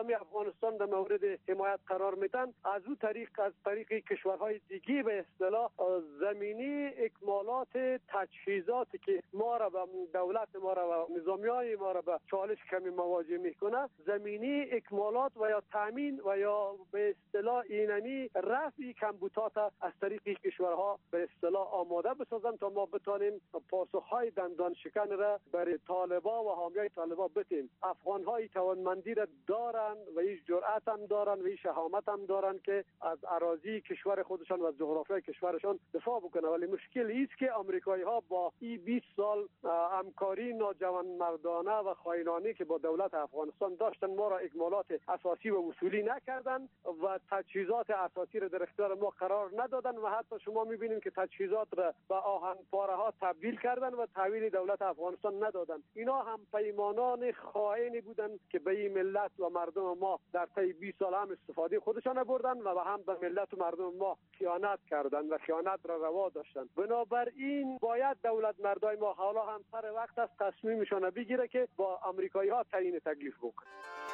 نظامی افغانستان در مورد حمایت قرار میدن، از طریق کشورهای دیگه به اصطلاح زمینی اکمالات تجهیزاتی که ما را و دولت ما را و نظامیای ما را به چالش کمی مواجه میکنه، زمینی اکمالات و یا تامین و یا به اصطلاح اینمی رفع کمبودات از طریق کشورها به اصطلاح آماده بسازن تا ما بتانیم پاسخهای دندان شکن را برای طالبا و حامیای طالبا بتیم. افغان‌های توانمندی را دارن و این جرأت هم دارن و این شهامت هم دارن که از اراضی کشور خودشان و از جغرافیای کشورشان دفاع بکنه، ولی مشکل ایست که آمریکایی‌ها با این 20 سال همکاری ناجوانمردانه و خائنانه که با دولت افغانستان داشتن ما را اکمالات اساسی و اصولی نکردن و تجهیزات اساسی را در اختیار ما قرار ندادن و حتی شما می‌بینید که تجهیزات را به آهن پاره‌ها تبدیل کردن و تحویل دولت افغانستان ندادن. اینا هم پیمانان خائنی بودن که به این ملت و مردم ما در طی 20 سال هم استفاده خودشان بردن و هم به ملت و مردم ما خیانت کردن و خیانت را روا داشتن. بنابراین باید دولت مردای ما حالا هم سر وقت است تصمیمشان بگیره که با آمریکایی‌ها تعیین تکلیف بکنه.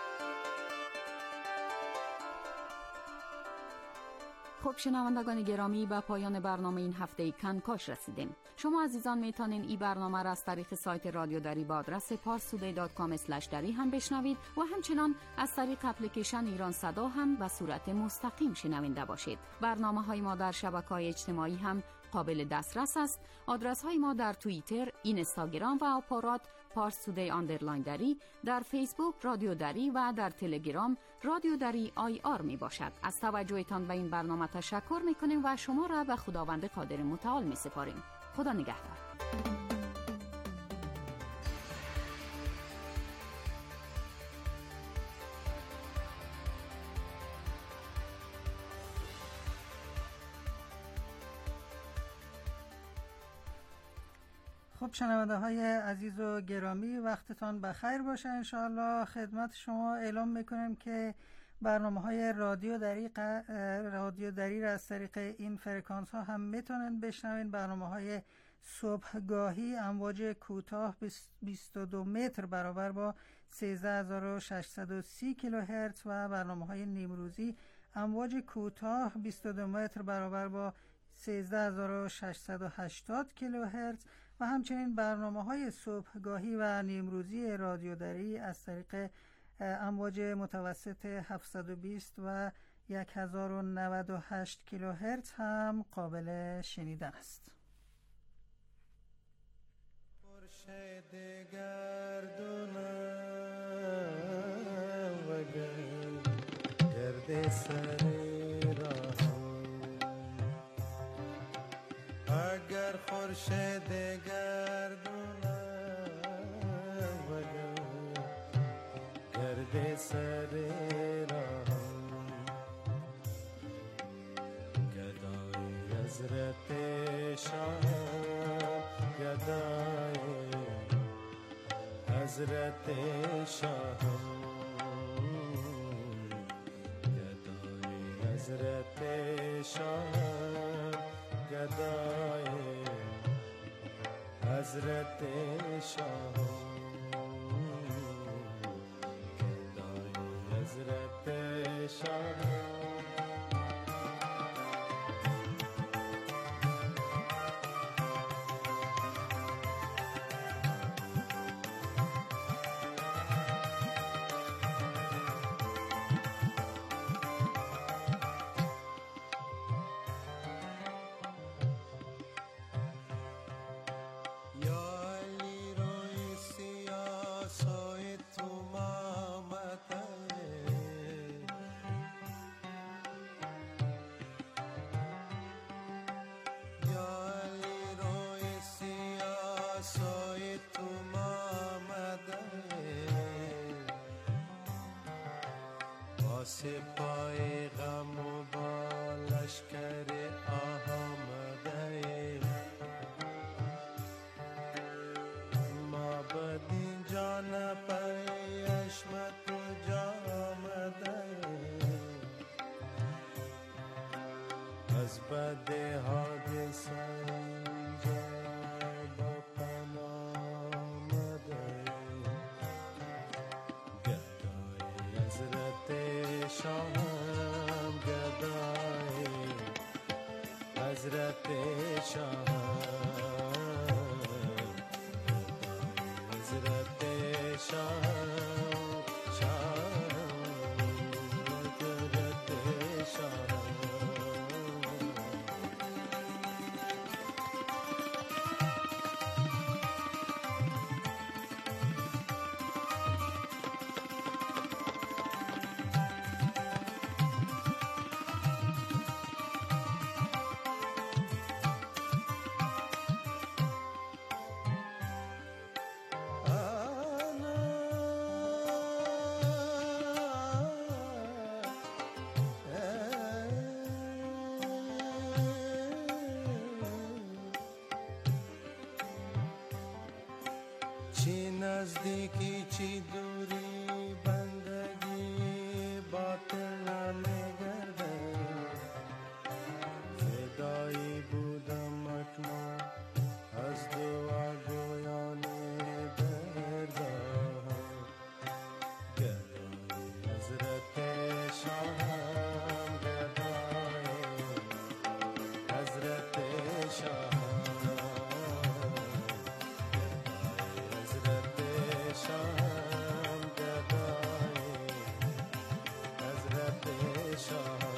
خب شنوندگان گرامی، به پایان برنامه این هفته کنکاش رسیدیم. شما عزیزان میتونین این برنامه را از طریق سایت رادیو دری با آدرس parstoday.com/dari هم بشنوید و همچنان از طریق اپلیکیشن ایران صدا هم به صورت مستقیم شنونده باشید. برنامه‌های ما در شبکه‌های اجتماعی هم قابل دسترس است. آدرس‌های ما در توییتر، اینستاگرام و آپارات parstoday_dari، در فیسبوک رادیو دری و در تلگرام رادیو دری IR می باشد. از توجهتان به این برنامه تشکر می‌کنیم و شما را به خداوند قادر متعال می‌سپاریم. خدا نگهدار. خب شنونده های عزیز و گرامی، وقتتان بخیر باشه. انشاءالله خدمت شما اعلام میکنیم که برنامه های رادیو دری را از طریق این فرکانس ها هم میتونن بشنوین. برنامه های صبحگاهی امواج کوتاه 22 متر برابر با 13630 کیلوهرتز و برنامه های نیمروزی امواج کوتاه 22 متر برابر با 13680 کیلوهرتز و همچنین برنامه‌های صبحگاهی و نیمروزی رادیو دری از طریق امواج متوسط 720 و 1098 کیلوهرتز هم قابل شنیدن است. خورشید گردونم و گرد سری راه، اگر خورشید گردونم و گرد سری راه، گدای حضرت شاه، گدای حضرت شاه، گدای حضرت شاه، گدای حضرت شاه، گدای حضرت شاه. سپاه غم و با لشکر آمده، ما بدین جان پی عشمت جامده، از بد حادثه اینجا با پناه آمده، گدای حضرت شاهم گدای حضرت شاهم حضرت شاهم شاهم حضرت شاهم چی نزدیکی چی دوری بندگی باطل نمیگرده فدایی بودم اکنون از دعا گویان درگاه گدای حضرت شاهم گدای حضرت شاهم شاهم گدای حضرت شاهم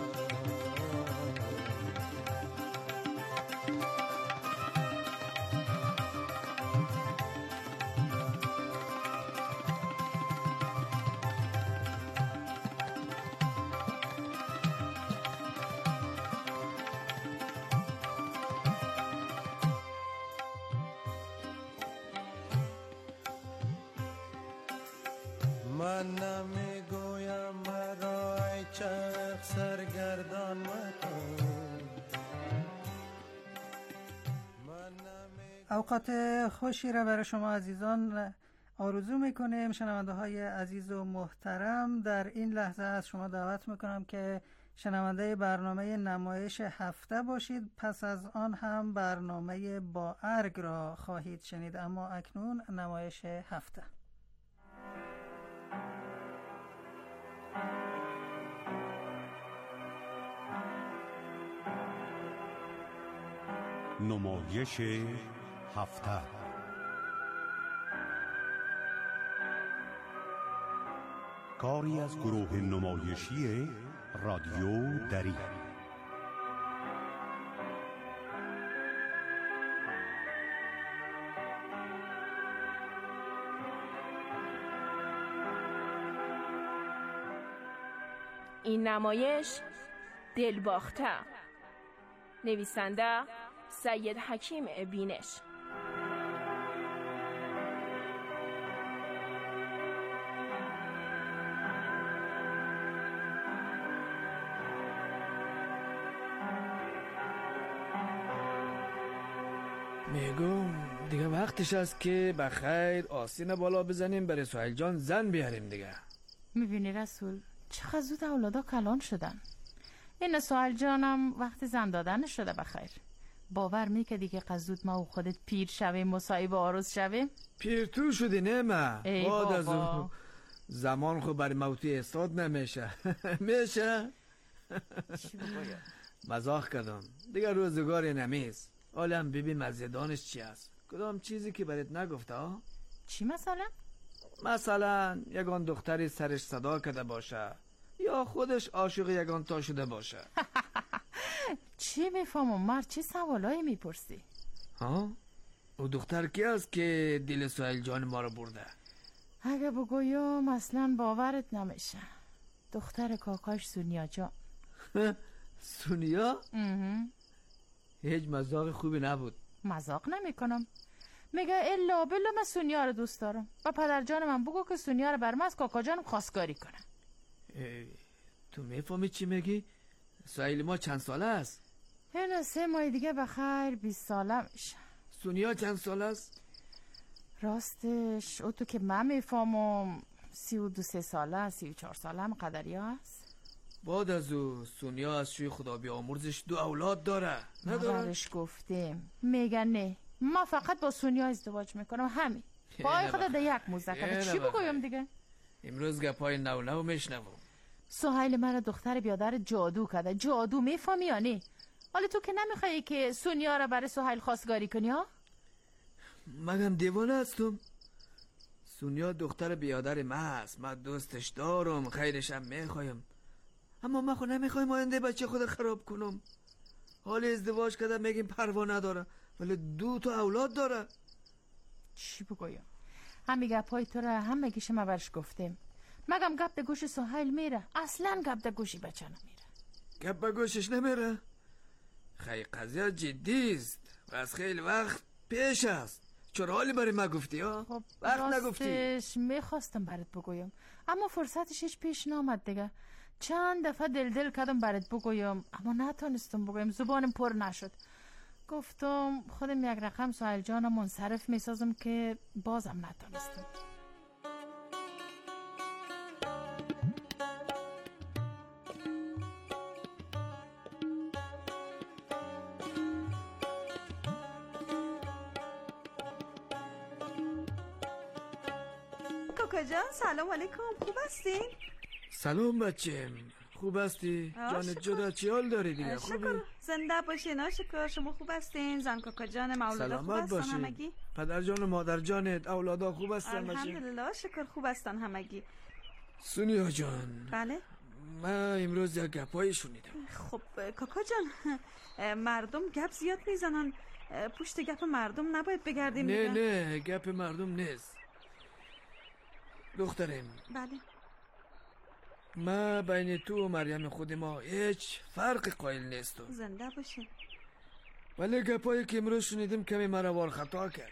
من نمیگویم مرا ای چرخ سرگردان مکن اوقات خوشی را برای شما عزیزان آرزو میکنیم. شنونده های عزیز و محترم، در این لحظه از شما دعوت میکنم که شنونده برنامه نمایش هفته باشید. پس از آن هم برنامه با ارگ را خواهید شنید، اما اکنون نمایش هفته. نمایش هفته. کاری از گروه نمایشی رادیو دری. این نمایش دلباخته. نویسنده سید حکیم بینش. میگم دیگه وقتش است که بخیر آستین بالا بزنیم برای سهیل جان زن بیاریم دیگه. میبینی رسول چقدر زود اولادا کلان شدن. این سهیل جانم وقت زن دادن شده بخیر. باور میکردی که قزود ما و خودت پیر شویم مصاحب عروس شویم؟ پیر تو شدی نه ای بعد از بابا. زمان خود برای موتی استاد نمیشه. میشه چی بگویم؟ مزاح کردم دیگه، روزگاری نمیست. حالا ببین مزیدانش چی است. کدام چیزی که برات نگفته ها؟ چی مثلا؟ مثلا یگان دختری سرش صدا کرده باشه یا خودش عاشق یگان تا شده باشه. چی میفهمم مرد، چی سوالایی میپرسی؟ ها؟ او دختر کی است که دل سهیل جان ما رو برده؟ اگه بگویم اصلا باورت نمیشه. دختر کاکاش سونیا جان. سونیا؟ هیچ مزاق خوبی نبود. مزاق نمیکنم. میگه الا بلا من سونیا رو دوست دارم و پدر جان من بگو که سونیا رو بر من از کاکا جانم خواستگاری کنه. تو میفهمی چی میگی؟ سهیل ما چند ساله است؟ این 3 ماه دیگه بخیر 20 ساله میشه. سونیا چند ساله است؟ راستش او تو که من میفهمم 32 ساله 34 ساله هم قدری هست. بعد از او سونیا از شوی خدا بیامرزش 2 اولاد داره نداره؟ برش گفتیم میگن نه ما فقط با سونیا ازدواج میکنم همین. پای خدا ده یک موزه کرده. چی بگویم دیگه؟ امروز گپای نو میشنوم. سهیل مرا دختر بیادر جادو کرده. جادو میفهمی یا نه؟ حالا تو که نمیخوایی که سونیا را برای سهیل خواستگاری کنی ها؟ مگم دیوانه هستم؟ سونیا دختر بیادر من است. من دوستش دارم، خیرشم میخوایم، اما من خود نمیخوایم آینده بچه خود خراب کنم. حال ازدواج کرده میگیم پروا نداره ولی 2 تا اولاد داره. چی بگویم؟ همین گپای تو را هم میگیش ما برش گفتیم. مگم گپ به گوش سهیل میره؟ اصلا گپ به گوشی بچه نمیره. گپ به گوشش نمیره؟ خیلی قضیه جدی است و از خیلی وقت پیش است. چرا حالی برای ما گفتی ها؟ خب وقت نگفتی. راستش میخواستم برات بگویم اما فرصتش هیچ پیش نامد دیگه. چند دفعه دل کردم برات بگویم اما نتونستم بگویم، زبانم پر نشد. گفتم خودم یک رقم سهیل جانم منصرف میسازم که بازم نتونستم. کاکا جان سلام علیکم، خوب هستین؟ سلام بچم، خوب هستی؟ جانت جدا چی حال داری دیگه؟ شکر، زنده باشین. شکر شما خوب هستین؟ زن کاکا جان اولادا خوب هستن همگی؟ پدر جان و مادر جانت اولادا خوب هستن بچه؟ الحمدلله شکر خوب هستن همگی. سونیا جان. بله؟ من امروز یک گپایی شنیدم. خب کاکا جان مردم گپ زیاد میزنن، پشت گپ مردم نباید بگردیم. نه گپ مردم نیست دخترم. بله. ما بین تو و مریم خود ما هیچ فرق قائل نیستم. زنده باشه. ولی گپایی که امروز شنیدم کمی مرا وار خطا کرد.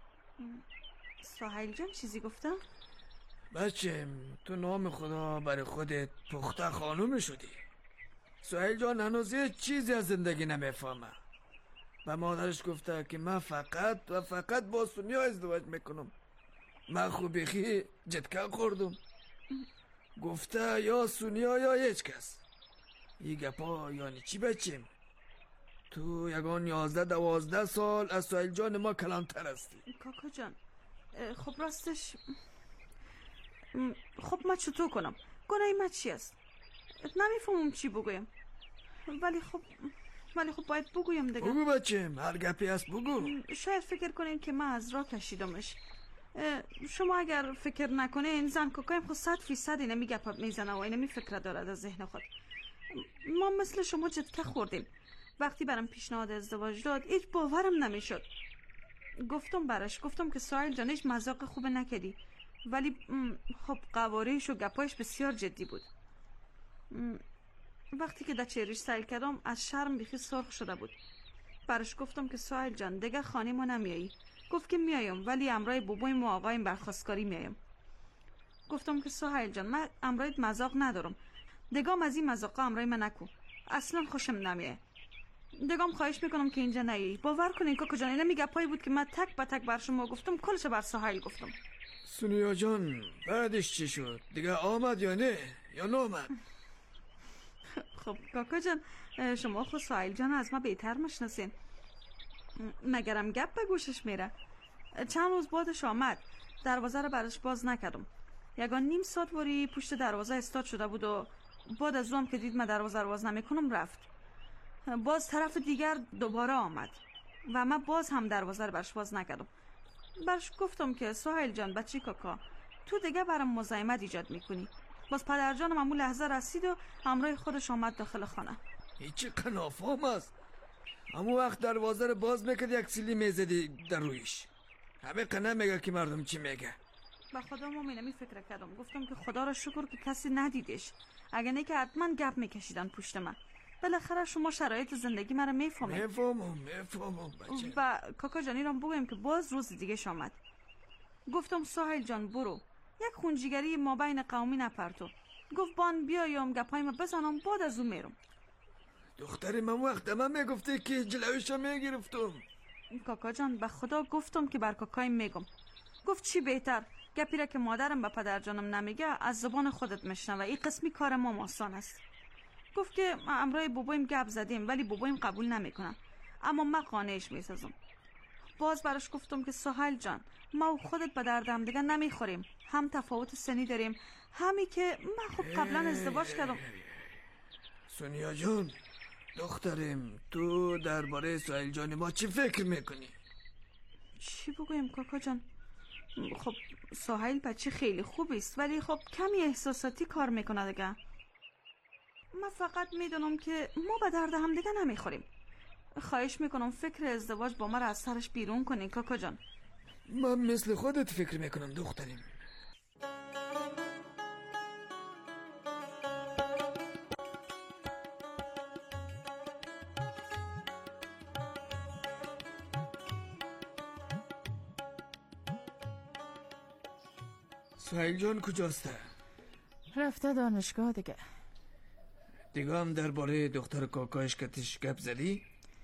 سهیل جان چیزی گفتم؟ بچم تو نام خدا برای خودت پخته خانوم شدی. سهیل جان هنوز هیچ چیزی از زندگی نمیفهمه. و مادرش گفته که من فقط با سونیا ازدواج میکنم. من خوب بخی جدکه خوردم. گفته یا سونیا یا هیچ کس. این گپا یعنی چی بچم؟ تو یگان 11-12 سال از سهیل جان ما کلانتر هستی. کاکا جان خب راستش خب من چطور کنم؟ گناهی من چی است؟ نمیفهمم چی بگویم. ولی خب باید بگویم دیگه. بگو بچم، هر گپی هست بگو. شاید فکر کنین که من از راه کشیدمش. شما اگر فکر نکنین زن کاکایم خود 100% اینه میگه میزنه و اینه میفکر دارد از ذهن خود. ما مثل شما جدکه خوردیم. وقتی برام پیشنهاد ازدواج داد هیچ باورم نمیشد. گفتم که سهیل جان هیچ مذاق خوب نکردی، ولی خب قواریش و گپایش بسیار جدی بود. وقتی که در چهرش سیل کردم از شرم بیخی سرخ شده بود. برش گفتم که سهیل جان دیگه خانه ما نمیایی. گفت که میایم ولی امرای بابایم و آقایم برخواستگاری میایم. گفتم که سهیل جان من امرایت مذاق ندارم، دگام از این مذاقا امرای من نکن، اصلا خوشم نمیه. دگام خواهش میکنم که اینجا نیایی. باور کنین کاکا جان اینا میگپایی بود که من تک به تک بر شما گفتم، کلش بر سهیل گفتم. سونیا جان بعدش چی شد؟ دیگه آمد یا نه یا نامد؟ خب کاکا جان شما خود سهیل جان از ما بهتر میشناسین. مگرم گپ به گوشش میره. چند روز بعدش آمد، دروازه رو برش باز نکردم. یگان نیم ساعت وری پشت دروازه استاد شده بود و بعد از اونم که دید من دروازه رو باز نمیکنم رفت. باز طرف دیگر دوباره آمد و من باز هم دروازه رو برش باز نکردم. برش گفتم که سهیل جان بچی کاکا تو دیگه برام مزاحمت ایجاد میکنی. باز پدر جانم همون لحظه رسید و همراه خودش آمد داخل خانه. هیچی قنافام است. همون وقت دروازه رو باز میکرد یک سیلی میزدی در رویش. همه قنه میگه که مردم چی میگه. با خدا مومینه فکر کردم. گفتم که خدا را شکر که کسی ندیدش، اگه نه که حتما گپ میکشیدن پشت من. بالاخره شما شرایط زندگی مرا میفهمید. میفهمم بچه. و کاکا جانی را بگویم که باز روز دیگه آمد. گفتم سهیل جان برو یک خونجیگری ما بین قومی نپرتو. گفت بان بیایم گپایمو بزنم بعد از اون میرم. دختر من وقت من میگفته که جلویشو میگرفتم. کاکا جان به خدا گفتم که بر کاکایم میگم. گفت چی بهتر گپی را که مادرم به پدر جانم نمیگه از زبان خودت میشنوه، این قسمی کار ما آسان است. گفت که امرای بابایم گپ زدیم ولی بابایم قبول نمیکنن، اما من قانعش میسازم. باز براش گفتم که سهیل جان ما و خودت به درد هم دیگه نمیخوریم، هم تفاوت سنی داریم، همین که من خب قبلا ازدواج کردم. سونیا جان دخترم، تو درباره سهیل جان ما چی فکر میکنی؟ چی بگویم کاکا جان؟ خب سهیل بچه خیلی خوبی است، ولی خب کمی احساساتی کار میکنه دیگه. من فقط میدونم که ما به درد هم دیگه نمیخوریم. خواهش میکنم فکر ازدواج با ما را از سرش بیرون کنی کاکا جان. من مثل خودت فکر میکنم دخترم. سهیل جان کجاست؟ رفته دانشگاه دیگه. دیگه هم درباره دختر کاکایش کتش گپ زدی؟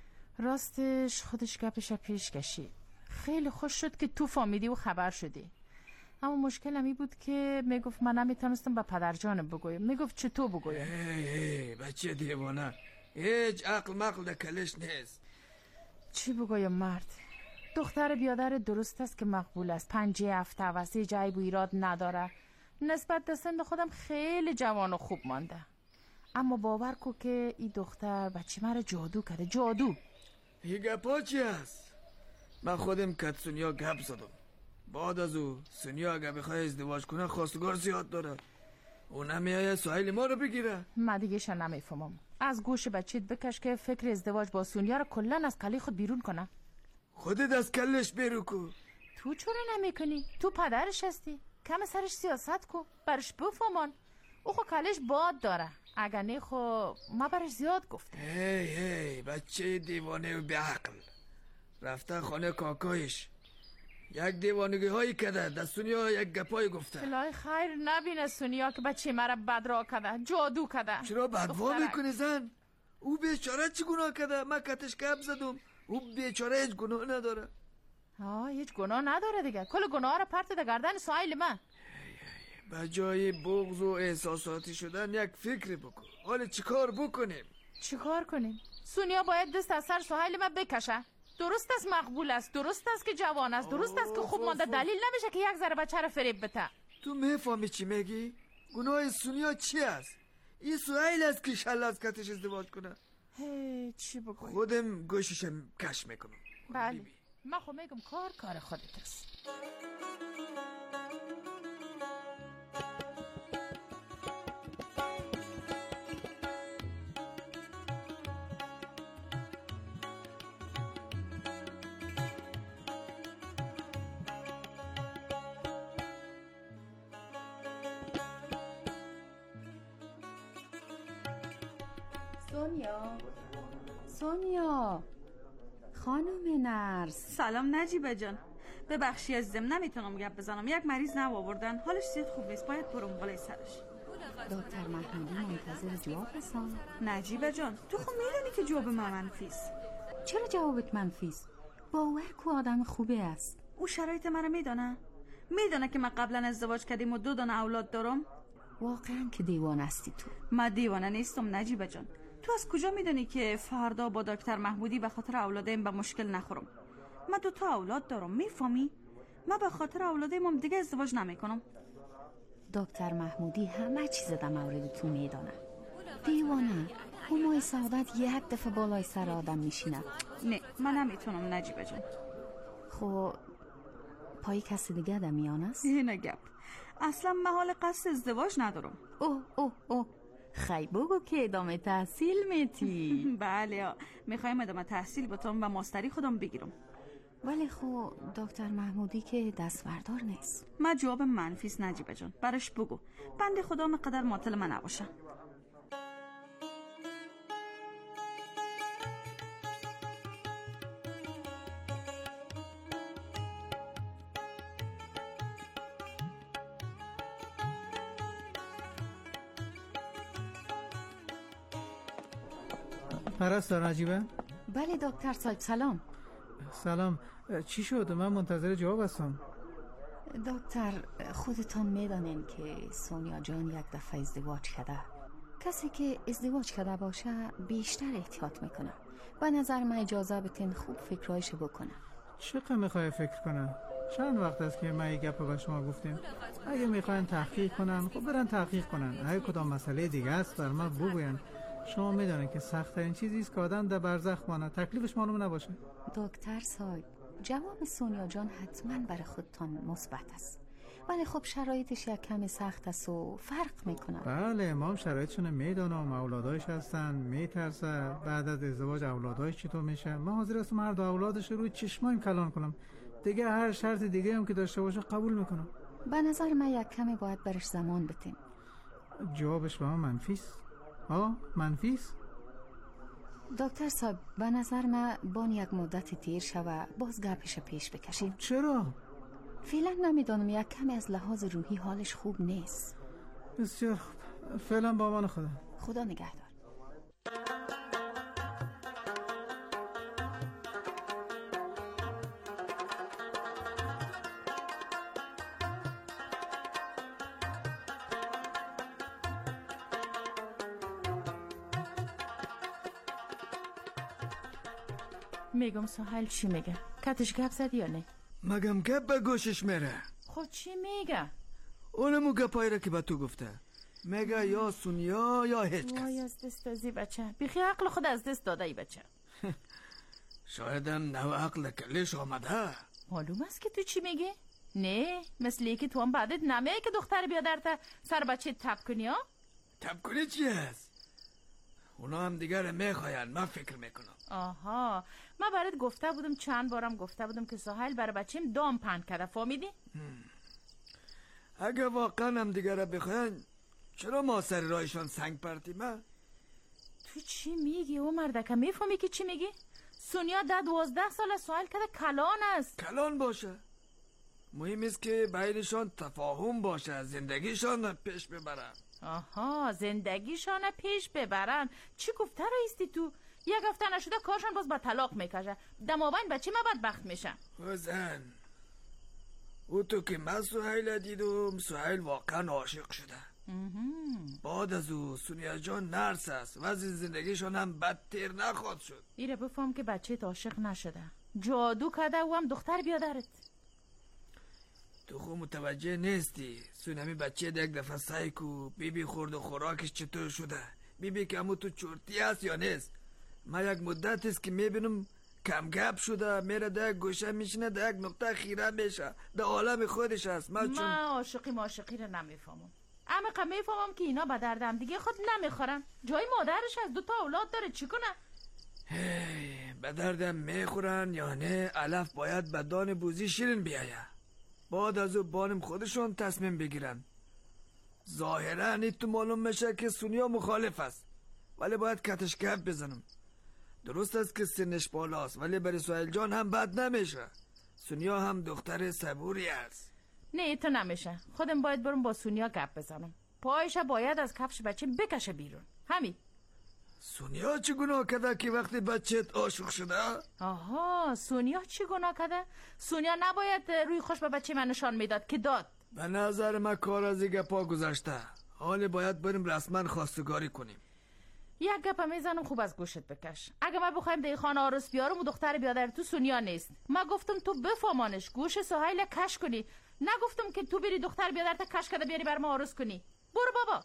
راستش خودش گپش پیش کشید. خیلی خوش شد که تو فهمیدی و خبر شدی. اما مشکلم این بود که میگفت من نمیتونستم به پدرجانم بگویم. میگفت چطور بگویم؟ هی بچه دیوانه، هیچ عقل مقل در کلش نیست. چی بگویم مرد؟ دختر بیادر درست است که مقبول است، 5 هفته واسه جایب و ایراد نداره. نسبت به سن خودم خیلی جوان و خوب مانده. اما باور کو که این دختر بچه مرا جادو کرده. جادو. این گپا چی هست؟ من خودم کت سونیا گپ زدم. بعد از او سونیا اگه بخواه ازدواج کنه خواستگار زیاد داره. او نمیایه سهیل ما رو بگیره. من دیگه شن نمیفهمم. از گوش بچیت بکش که فکر ازدواج با سونیا رو کلن از کلی خود بیرون کنه. خودت از کلش بیرو کو. تو چرا نمیکنی؟ تو پدرش هستی. کم سرش سیاست کو. برش بفهمان. او خو کلش باد داره. اگر نه خو ما برش زیاد گفته. هی بچه دیوانه و بیعقل رفته خانه کاکایش. یک دیوانگی هایی کده. در سونیا یک گپای گفته. الهی خیر نبینه سونیا که بچه مرا بدرا کده. جادو کده. چرا بدوا میکنی زن؟ او بیچاره چی گناه کده؟ من کتش گپ زدم. او بیچاره هیچ گناه نداره. هیچ گناه نداره دیگه. کل گناه را پرت در گردن سهیل من. به جای بغض و احساساتی شدن یک فکر بکن. حالا چیکار بکنیم؟ چیکار کنیم؟ سونیا باید دست از سر سهیل من بکشه. درست است مقبول است، درست است که جوان است، درست است که خوب مانده. دلیل نمیشه که یک ذره بچه رو فریب بده. تو میفهمی چی میگی؟ گناه سونیا چی است؟ این سهیل است که شل از کتش ازدواج کنه. چی بگویم؟ خودم گوششم کش میکنم. بله من خود میگم کار خودت است. سونیا خانم نرس. سلام نجیبه جان. ببخشی عزیزم نمیتونم گپ بزنم. یک مریض نو آوردن، حالش زیاد خوب نیست، باید برم بالای سرش. دکتر محمودی منتظر جواب هستم. نجیبه جان تو خب میدونی که جواب من منفیست. چرا جوابت منفیست؟ باور کو آدم خوبه است. او شرایط مرا میدونه که من قبلا ازدواج کردیم و 2 دانه اولاد دارم. واقعا که دیوانه هستی تو. من دیوانه نیستم نجیبه جان. تو از کجا میدونی که فردا با دکتر محمودی به خاطر اولادم به مشکل نخورم؟ من 2 تا اولاد دارم، میفهمی؟ من به خاطر اولادم دیگه ازدواج نمیکنم. دکتر محمودی همه چیز در مورد تو میدانه. دیوانه همای سعادت یک دفعه بالای سر آدم میشینه. نه من نمیتونم نجیبه جان. خب پای کسی دیگه در میان است؟ اینه گپ. اصلا من حال قصد ازدواج ندارم. اوه خی بگو که ادامه تحصیل میتی. بله میخوایم ادامه تحصیل بتونم و ماستری خودم بگیرم. ولی خب دکتر محمودی که دستوردار نیست. من جواب منفیست نجیبه جان. برش بگو بنده خدا مقدر معطل من نباشه. پرستار نجیبه؟ بله دکتر صاحب سلام. سلام. چی شد؟ من منتظر جواب هستم. دکتر خودتان میدانین که سونیا جان یک دفعه ازدواج کرده. کسی که ازدواج کرده باشه بیشتر احتیاط میکنه. به نظر من اجازه بتین خوب فکرایش بکنه. چقدر میخوای فکر کنه؟ چند وقت است که من یک گپ به شما گفتیم. اگه میخواین تحقیق کنن خب برن تحقیق کنن. اگه کدام مسئله دیگه است بر من بگوین. شما میدونید که سخت ترین چیزی است که آدم در برزخ مانه، تکلیفش معلوم نباشه. دکتر صاحب، جواب سونیا جان حتما برای خودتان مثبت است، ولی خب شرایطش یک کمی سخت است و فرق میکنه. بله، ما هم شرایطشون میدونم، اولادایش هستن، میترسه بعد از ازدواج اولادایش چطور میشه. من حاضر هستم هر دو اولادش روی چشمایم کلان کنم، دیگه هر شرط دیگه هم که داشته باشه قبول میکنم. به نظر من یک کمی باید برش زمان بدیم. جوابش به من منفیست. منفیست؟ دکتر صاحب، به نظر من بان یک مدت تیر شوه باز گپش پیش بکشیم. چرا؟ فعلا نمیدانم، یک کمی از لحاظ روحی حالش خوب نیست. بسیار خوب، فعلا با امان خدا. خدا نگهدار. میگم سهیل چی میگه؟ کتش گپ زدی یا نه؟ مگم گپ به گوشش میره. خود چی میگه؟ اونمو گپایی را که به تو گفته میگه یا سونیا یا هیچ کس. وای از دست ازی بچه، بیخی عقل خود از دست داده ای بچه. شایدم نو عقل کلش آمده. معلوم است که تو چی میگی؟ نه مثلی که تو هم بعدت نمیه که دختر بیادرت سر بچه تب کنی ها؟ تب کنی چی هست؟ اونا هم دیگر میخواین، من فکر میکنم. آها، من برات گفته بودم، چند بارم گفته بودم که سهیل برای بچیم دام پند کرده، فهمیدی؟ اگه واقعا هم دیگر بخواین چرا ما سر رایشان سنگ پرتیم؟ تو چی میگی او مردکه؟ میفهمی که چی میگی؟ سونیا 12 سال سهیل کرده کلان است. کلان باشه، مهم است که بینشان تفاهم باشه، زندگیشان پیش ببرن. آها، زندگیشان پیش ببرن. چی گفته رایستی تو؟ یک هفته نشده کارشان باز با طلاق میکشه، دماوین بچه ما بدبخت میشن. وزن او تو که من سهیل دیدم، سهیل واقعا عاشق شده. بعد از او سونیا جان نرس است، وضع زندگیشان هم بدتر نخواهد شد. ایره بفهم که بچه عاشق نشده، جادو کده و هم دختر بیادرت. تو خود متوجه نیستی سونمی بچه یک دفعه سعی کو بیبی خورد و خوراکش چطور شده، بیبی که همون تو چورتی هست یا نیست. من یک مدت است که میبینم کم گپ شده، میره در یک گوشه میشینه، در یک نقطه خیره میشه، در عالم خودش هست. من عاشقی رو نمیفهمم، اما میفهمم که اینا به دردم دیگه خود نمیخورن. جای مادرش از 2 اولاد داره، چی کنه؟ به دردم میخورن یا نه، علف باید به دان بوزی شیرین بیایه. بعد از او بانم خودشون تصمیم بگیرن. ظاهرا تو معلوم میشه که سونیا مخالف است، ولی باید کتش گپ بزنم. درست است که سنش بالاست، ولی برای سهیل جان هم بد نمیشه. سونیا هم دختر صبوری است. نه تو نمیشه، خودم باید برم با سونیا گپ بزنم. پایش باید از کفش بچه بکشه بیرون، همین. سونیا چی گناه کرده که وقتی بچه‌ت عاشق شده؟ آها، سونیا چی گناه کرده؟ سونیا نباید روی خوش به بچه من نشان میداد که داد. به نظر من کار از این گپا گذشته، حالا باید بریم رسما خواستگاری کنیم. یک گپ میزنم خوب از گوشت بکش. اگه ما بخوایم در خانه عروس بیارم و دختر بیادر تو سونیا نیست، ما گفتم تو بفهمانش، گوش سهیل کش کنی، نگفتم که تو بری دختر بیادر تا کش کده بیاری بر ما عروس کنی. برو بابا.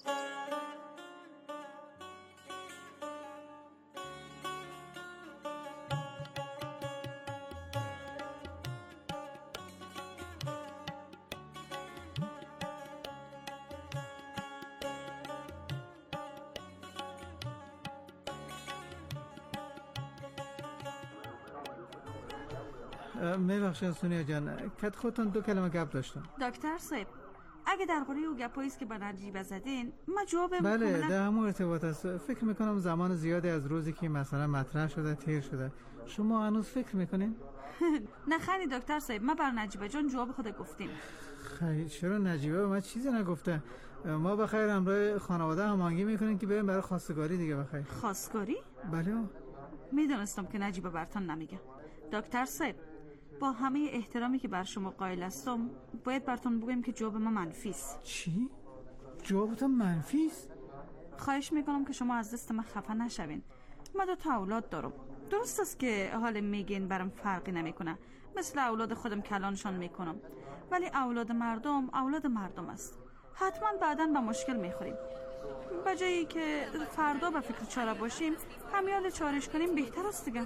میبخشید سونیا جان، کت خودتون 2 کلمه گپ داشتم. دکتر صاحب، اگه درباره او گپاییست که به نجیب زدین ما جواب بله در همون ارتباط است. فکر میکنم زمان زیادی از روزی که مثلا مطرح شده تیر شده. شما هنوز فکر میکنین؟ نه خیلی دکتر صاحب، ما بر نجیبه جان جواب خود گفتیم. خیلی چرا نجیبه به من چیزی نگفته؟ ما بخیر همراه خانواده هماهنگی میکنیم که بریم برای خواستگاری دیگه. بخیر خواستگاری؟ بله میدونستم که نجیبه برتان نمیگه. دکتر صاحب، با همه احترامی که بر شما قائل هستم باید برتون بگویم که جواب ما منفی است. چی؟ جوابتون منفی است؟ خواهش میکنم که شما از دست من خفه نشوین. من 2 اولاد دارم. درست است که حال میگین برام فرقی نمیکنه، مثل اولاد خودم کلانشان میکنم، ولی اولاد مردم است. حتما بعداً به مشکل میخوریم. به جایی که فردا به فکر چاره باشیم، همیال چارش کنیم بهتر است دیگه.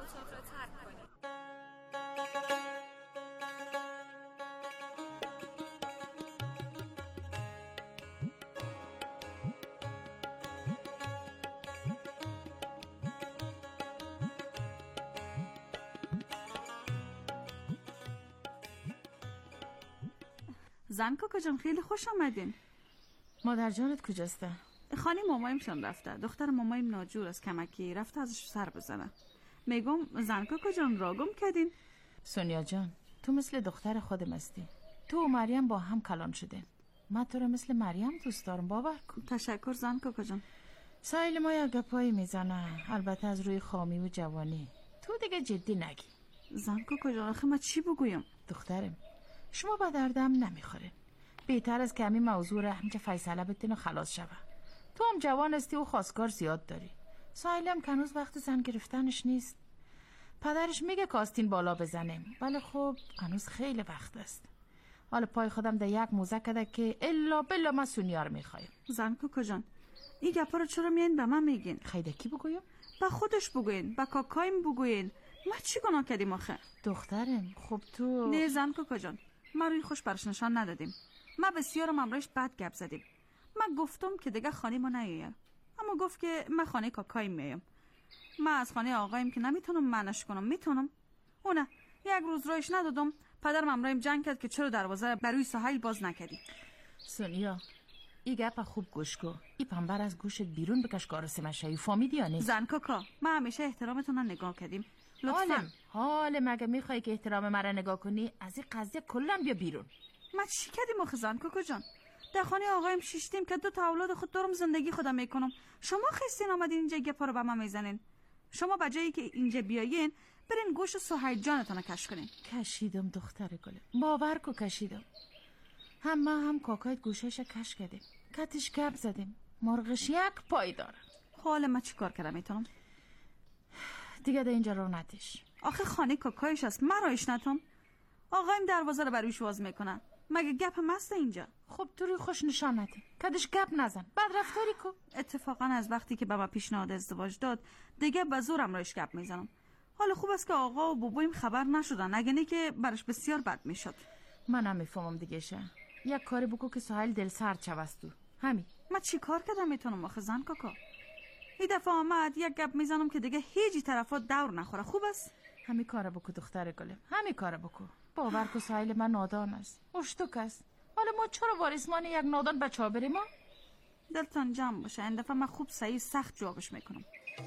زن کاکا جان خیلی خوش آمدین. مادر جانت کجاسته؟ خانه مامایمشان رفته. دختر مامایم ناجور است، کمکی رفته ازش سر بزنه. میگم زن کاکا جان را گم کردین؟ سونیا جان تو مثل دختر خودم هستی. تو و مریم با هم کلان شدین. من تو رو مثل مریم دوست دارم، باور کن. تشکر زن کاکا جان. سایل ما یک گپایی میزنه، البته از روی خامی و جوانی. تو دیگه جدی نگی. زن کاکا جان آخه من چی بگویم؟ دخترم شما به دردم نمیخوره. بهتر از که همین موضوع رحم که فیصله بتین و خلاص شوه. تو هم جوان هستی و خواستگار زیاد داری. سایل هم کنوز وقت زن گرفتنش نیست. پدرش میگه کاستین بالا بزنیم، ولی خب هنوز خیلی وقت است. حالا پای خودم در یک موزه کده که الا بلا من سونیار میخوایم. زن کاکا جان این گپا رو چرا میین به من میگین؟ خیلی کی بگویم؟ به خودش بگوین، به کاکایم بگوین. ما چی گناه کردیم آخه؟ دخترم خب تو نه زن کاکا جان، ما روی خوش برش نشان ندادیم. ما بسیارم امروز بد گپ زدیم. من گفتم که دیگه خانه ما نیایم، اما گفت که من خانه کاکایم میایم. من از خانه آقایم که نمیتونم منش کنم، میتونم اونه. یک روز رویش ندادم، پدرم امرایم جنگ کرد که چرا دروازه بروی سهیل باز نکردی. سونیا ای گپ خوب گوش کو. ای پنبر از گوشت بیرون بکش کار سمشایی فهمیدی یا نه؟ زن کاکا ما همیشه احترامتون رو نگاه کردیم. لطفاً حالا مگه میخوای که احترام مرا نگاه کنی؟ از این قضیه کلا بیا بیرون. ما چی کردیم آخه زن کاکا جان؟ در خانه آقایم شیشتیم که 2 اولاد خود دارم زندگی خودم میکنم. شما خستین آمدین اینجا گپا رو به من میزنین. شما بجایی که اینجا بیاین برین گوش سهیل جانتون رو کش کنین. کشیدم دختر گله، باور کو کشیدم. هم ما هم کاکایت گوشش کش کردیم، کتش گپ زدیم، مرغش یک پای داره. حالا ما چی کار کردم میتونم؟ دیگه در اینجا رو نتش. آخه خانه کاکایش است، من رایش نتم. آقایم دروازه رو برویش باز میکنن، مگه گپ مست اینجا؟ خب تو روی خوش نشان ندی، کدش گپ نزن، بد رفتاری کو. اتفاقا از وقتی که به من پیشنهاد ازدواج داد دیگه به زورم رایش گپ میزنم. حالا خوب است که آقا و بابایم خبر نشدن، اگه نه که برش بسیار بد میشد. من هم میفهمم دیگه شه. یک کاری بگو که سهیل دل سرد شوست تو. همین. من چی کار کردم میتونم آخه زن کاکا؟ این دفعه آمد یک گپ میزنم که دیگه هیچی طرفا دور نخوره. خوب است؟ همین کارو بکو دختر گلم، همین کارو بکو. باور کو سهیل من نادان است، اشتوک است. حالا ما چرا واریسمان یک نادان بچه ها بریم؟ دلتان جمع باشه، این دفعه من خوب صحیح سخت جوابش میکنم.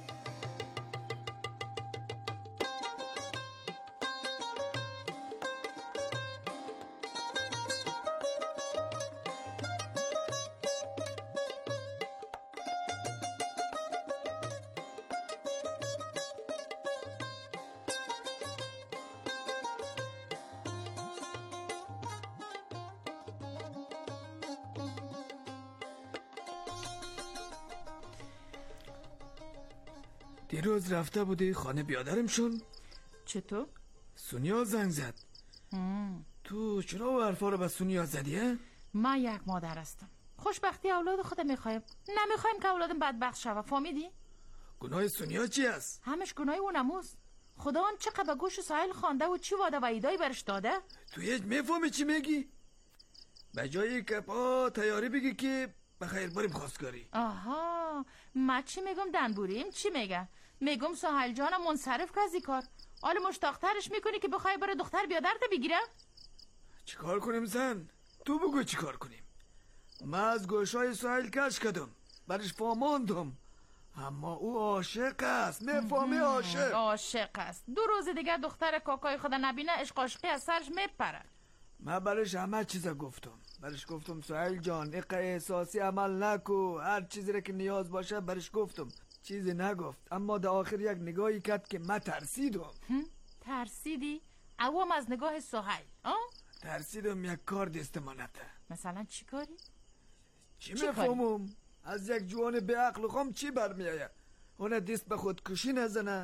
دیروز رفته بودی خانه بیادرمشون؟ چطور؟ سونیا زنگ زد. تو چرا و حرفا رو به سونیا زدی؟ من یک مادر هستم، خوشبختی اولاد خودم میخوایم، نمیخوایم که اولادم بدبخت شوه. فهمیدی؟ گناه سونیا چی است؟ همش گناه اونموست. خدا آن چقدر به گوش سهیل خوانده و چی واده و ایدایی برش داده. تو هیچ میفهمی چی میگی؟ به جایی که پا تیاری بگی که بخیر بریم خواستگاری. آها من چی میگم دنبوریم؟ چی میگم؟ میگم سهیل جانم منصرف که از این کار. حالا مشتاقترش میکنی که بخوای برای دختر بیادرت بگیره؟ چی کار کنیم زن؟ تو بگو چی کار کنیم. من از گوشای سهیل کش کردم، برش فهماندم، اما او عاشق است. میفهمی؟ عاشق است. 2 روز دیگه دختر کاکای خدا نبینه عشق عاشقی از سرش میپره. من برش همه چیزا گفتم. برش گفتم سهیل جان اقا احساسی عمل نکو، هر چیزی را که نیاز باشه برش گفتم. چیزی نگفت، اما در آخر یک نگاهی کرد که من ترسیدم. ترسیدی؟ اوام از نگاه سهیل؟ ترسیدم یک کار دست ما نده. مثلا چی کاری؟ چی میفهمم؟ از یک جوان به عقل خام چی برمیآید؟ اون دست به خودکشی نزنه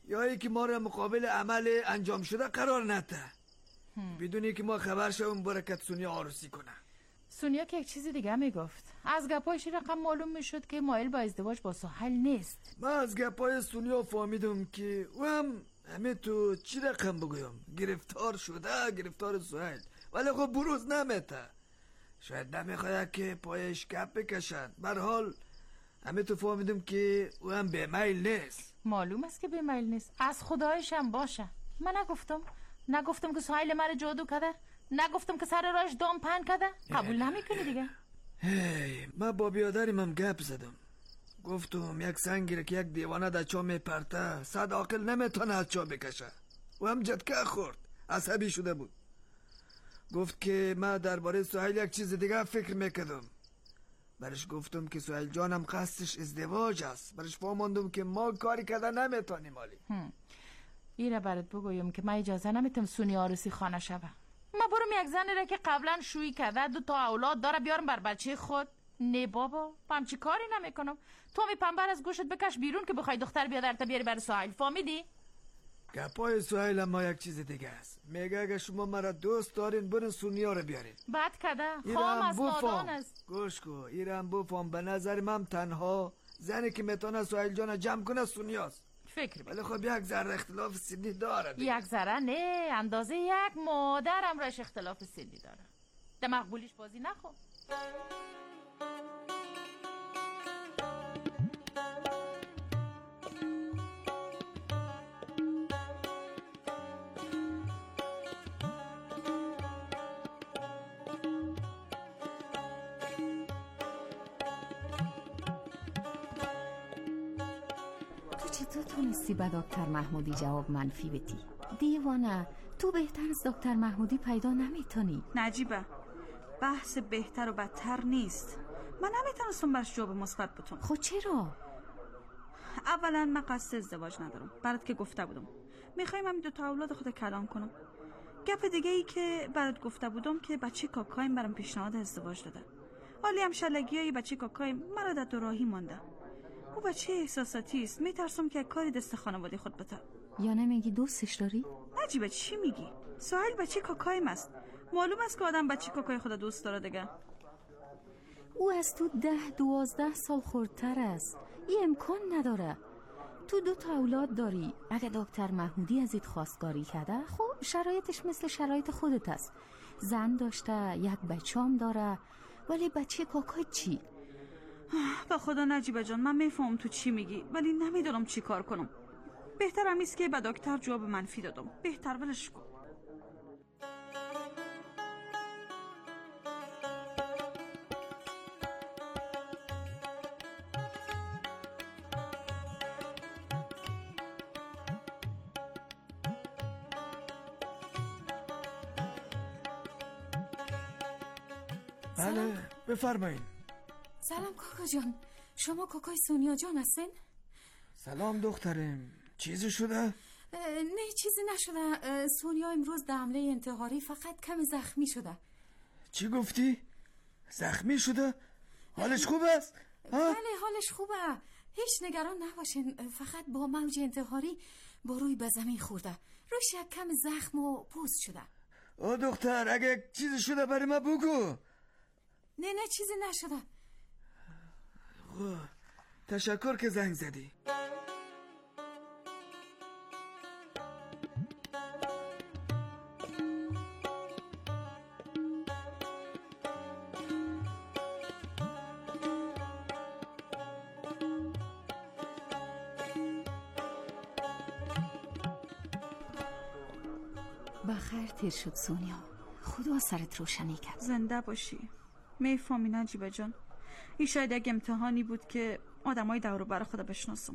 یا ای که ما را مقابل عمل انجام شده قرار نده، بدونی که ما خبر شویم برکت سونیا عروسی کنه. سونیا که یک چیزی دیگه میگفت. از گپایش رقم معلوم میشد که مایل با ازدواج با سهیل نیست. من از گپای سونیا فهمیدم که او هم همه تو چی رقم بگویم، گرفتار شده، گرفتار سهیل، ولی خب بروز نمیته. شاید نمیخواد که پایش گپ بکشن. برحال همه تو فهمیدم که او هم به میل نیست. معلوم است که به میل نیست. از خدایش هم باشه. من نگفتم که سهیل من جادو کرده، نگفتم که سر راش دام پهن کرده. قبول نمیکنی دیگه. من با بیادریم هم گپ زدم، گفتم یک سنگی که یک دیوانه در چا میپرته 100 عاقل نمیتونه از چا بکشه. و هم جدکه خورد، عصبی شده بود. گفت که من درباره سهیل یک چیز دیگه فکر میکردم. برش گفتم که سهیل جانم قصدش ازدواج است. برش فهماندم که ما کاری کرده نمیتونیم. مالی ایره برات بگویم که من اجازه نمیتم سونیا عروسی خانه شوه. ما برم یک زنی را که قبلا شویی کرده 2 اولاد داره بیارم بر بچه خود؟ نه بابا، همچی کاری نمیکنم. تو می پنبر از گوشت بکش بیرون که بخوای دختر بیادرت بیاری برای سهیل. فهمیدی؟ گپای سهیل ما یک چیز دیگه است. میگه اگه شما مرا دوست دارین برین سونیا رو بیارین. بد کده خام از نادان است. گوش کو، ایرم بفهم. به نظر من تنها زنی که میتونه سهیل جان جمع کنه سونیاست. فکر ولی خب یک ذره اختلاف سنی داره دیگه. یک ذره نه، اندازه یک مادرم راش اختلاف سنی داره. ده مقبولیش بازی نخو. چطور تونستی به دکتر محمودی جواب منفی بدی؟ دیوانه، تو بهتر از دکتر محمودی پیدا نمیتونی. نجیبه، بحث بهتر و بدتر نیست. من نمیتونستم برش جواب مثبت بتونم. خب چرا؟ اولا من قصد ازدواج ندارم. برات که گفته بودم میخوایم همین 2 اولاد خود کلام کنم. گپ دیگه ای که برات گفته بودم که بچه کاکایم برام پیشنهاد ازدواج داده. حالی هم شلگیای بچه کاکایم مرا در دوراهی مانده. او بچه احساساتی است. میترسم که کاری دست خانواده خود بته. یا نمیگی دوستش داری؟ عجیبه، چی میگی؟ سهیل بچه کاکایم است. معلوم است که آدم بچه کاکای خود دوست داره دیگه. او از تو 10-12 سال خردتر است. این امکان نداره. تو 2 اولاد داری. اگه دکتر محمودی ازت خواستگاری کرده، خب شرایطش مثل شرایط خودت است. زن داشته، یک بچه‌ام داره. ولی بچه کاکای چی؟ به خدا نجیبه جان، من میفهم تو چی میگی، ولی نمیدونم چی کار کنم. بهترم ایست که به دکتر جواب منفی دادم. بهتر ولش کن. بله بفرمایین. سلام کاکا جان، شما کاکای سونیا جان هستین؟ سلام دخترم، چیزی شده؟ نه چیزی نشده. سونیا امروز در حمله انتحاری فقط کم زخمی شده. چی گفتی؟ زخمی شده؟ حالش خوب است؟ بله حالش خوبه، هیچ نگران نباشین. فقط با موج انتحاری با روی به زمین خورده، روش یک کم زخم و پوست شده. او دختر اگه چیزی شده برای ما بگو. نه چیزی نشده. تشکر که زنگ زدی. بخیر تیر شد سونیا، خدا سرت روشنی کرد. زنده باشی. میفهمی نجیبه جان، این شاید یک امتحانی بود که آدمای دور و بر خود بشناسم.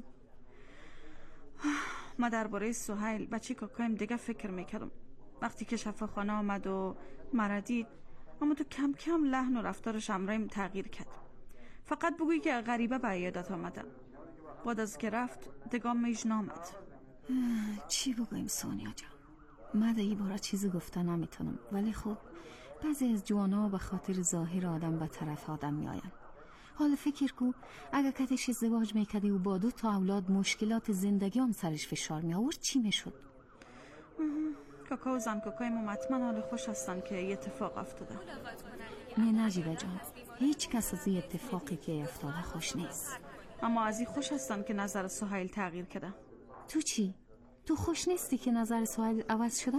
ما درباره سهیل بچه کاکایم دیگه فکر میکردم. وقتی که شفاخانه آمد و مرا دید، اما تو کم کم لحن و رفتارش امرایم تغییر کرد. فقط بگویی که غریبه به عیادت آمده. بعد از که رفت دیگه میج نامد. چی بگویم سونیا جان؟ من در این باره چیزی گفته نمیتونم، ولی خب بعضی از جوانا به خاطر ظاهر آدم به طرف آدم میآین. حالا فکر کو اگه کتش ازدواج میکرده و با 2 اولاد مشکلات زندگی هم سرش فشار می آورد چی میشد؟ کاکا و زن کاکای ما مطمئن حال خوش هستن که یه اتفاق افتاده. نه نجیبه جان، هیچ کس از این اتفاقی که افتاده خوش نیست. اما از این خوش هستن که نظر سهیل تغییر کرده. تو چی؟ تو خوش نیستی که نظر سهیل عوض شده؟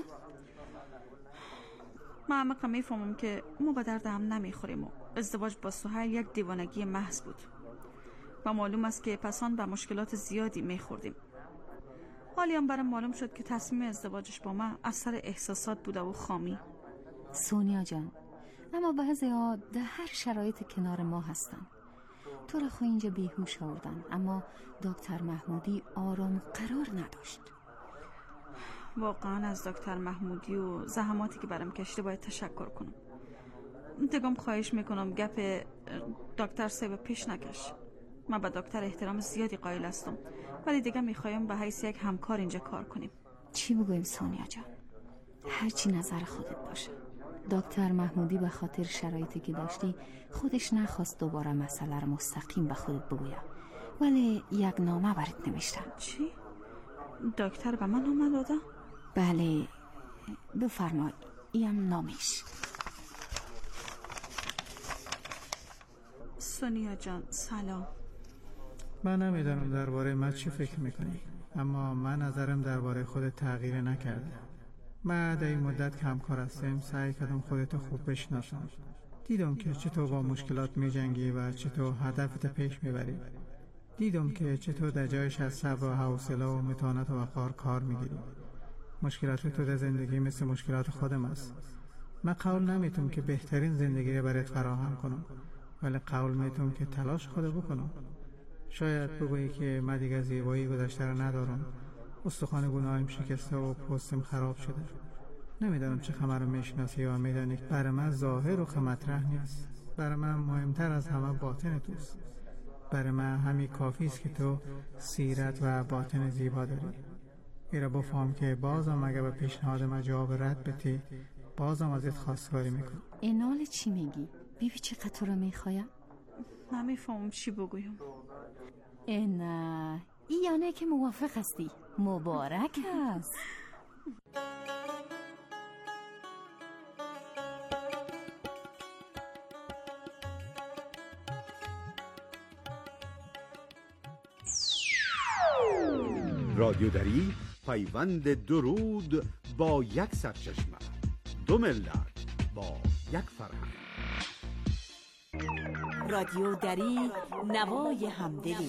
من عمیقا میفهمم که ما به درد هم نمیخوریم و ازدواج با سهیل یک دیوانگی محض بود و معلوم است که پسان به مشکلات زیادی میخوردیم. حالی هم برام معلوم شد که تصمیم ازدواجش با من اثر احساسات بوده و خامی. سونیا جان، اما بعضی ها در هر شرایط کنار ما هستن. تو را خو اینجا بیهوش آوردن، اما دکتر محمودی آرام و قرار نداشت. واقعا از دکتر محمودی و زحماتی که برام کشیده باید تشکر کنم. دگم خواهش میکنم گپ دکتر سیب پیش نکش. من به دکتر احترام زیادی قائل هستم، ولی دیگه میخوایم به حیث یک همکار اینجا کار کنیم. چی بگویم سونیا جان؟ هرچی نظر خودت باشه. دکتر محمودی به خاطر شرایطی که داشتی خودش نخواست دوباره مسئله رو مستقیم به خودت بگویم، ولی یک نامه برات نوشتم. چی؟ دکتر به من نامه داده؟ بله، بفرمای، این نامش. سونیا جان سلام. من نمیدانم درباره من چی فکر میکنی، اما من نظرم درباره خودت تغییر نکرده. من در این مدت که همکار هستیم سعی کردم خودت خوب بشناسم. دیدم که چطور با مشکلات میجنگی و چطور هدفت پیش میبری. دیدم که چطور در جایش از صبر و حوصله و متانت و وقار کار میگیری. مشکلات تو در زندگی مثل مشکلات خودم است. من قول نمیتونم که بهترین زندگی رو برات فراهم کنم، ولی قول میتونم که تلاش خود بکنم. شاید بگویی که من دیگه زیبایی گذشته رو ندارم، استخوان گناهیم شکسته و پوستم خراب شده. نمیدانم چه خبر رو میشناسی و میدانی که برای من ظاهر و مطرح نیست. برای من مهمتر از همه باطن توست. برای من همین کافی است که تو سیرت و باطن زیبا داری. ایرا بفهم که بازم اگه به پیشنهاد من جواب رد بدی، بازم ازت خواستگاری میکنم. اینال چی میگی؟ بیبی چقدر تو رو میخوایم؟ نمیفهمم چی بگویم. نه ای یعنی که موافق هستی. مبارک است. رادیو دری پیوند درود با یک سرچشمه، 2 ملت با یک فرهنگ. رادیو دری، نوای همدلی.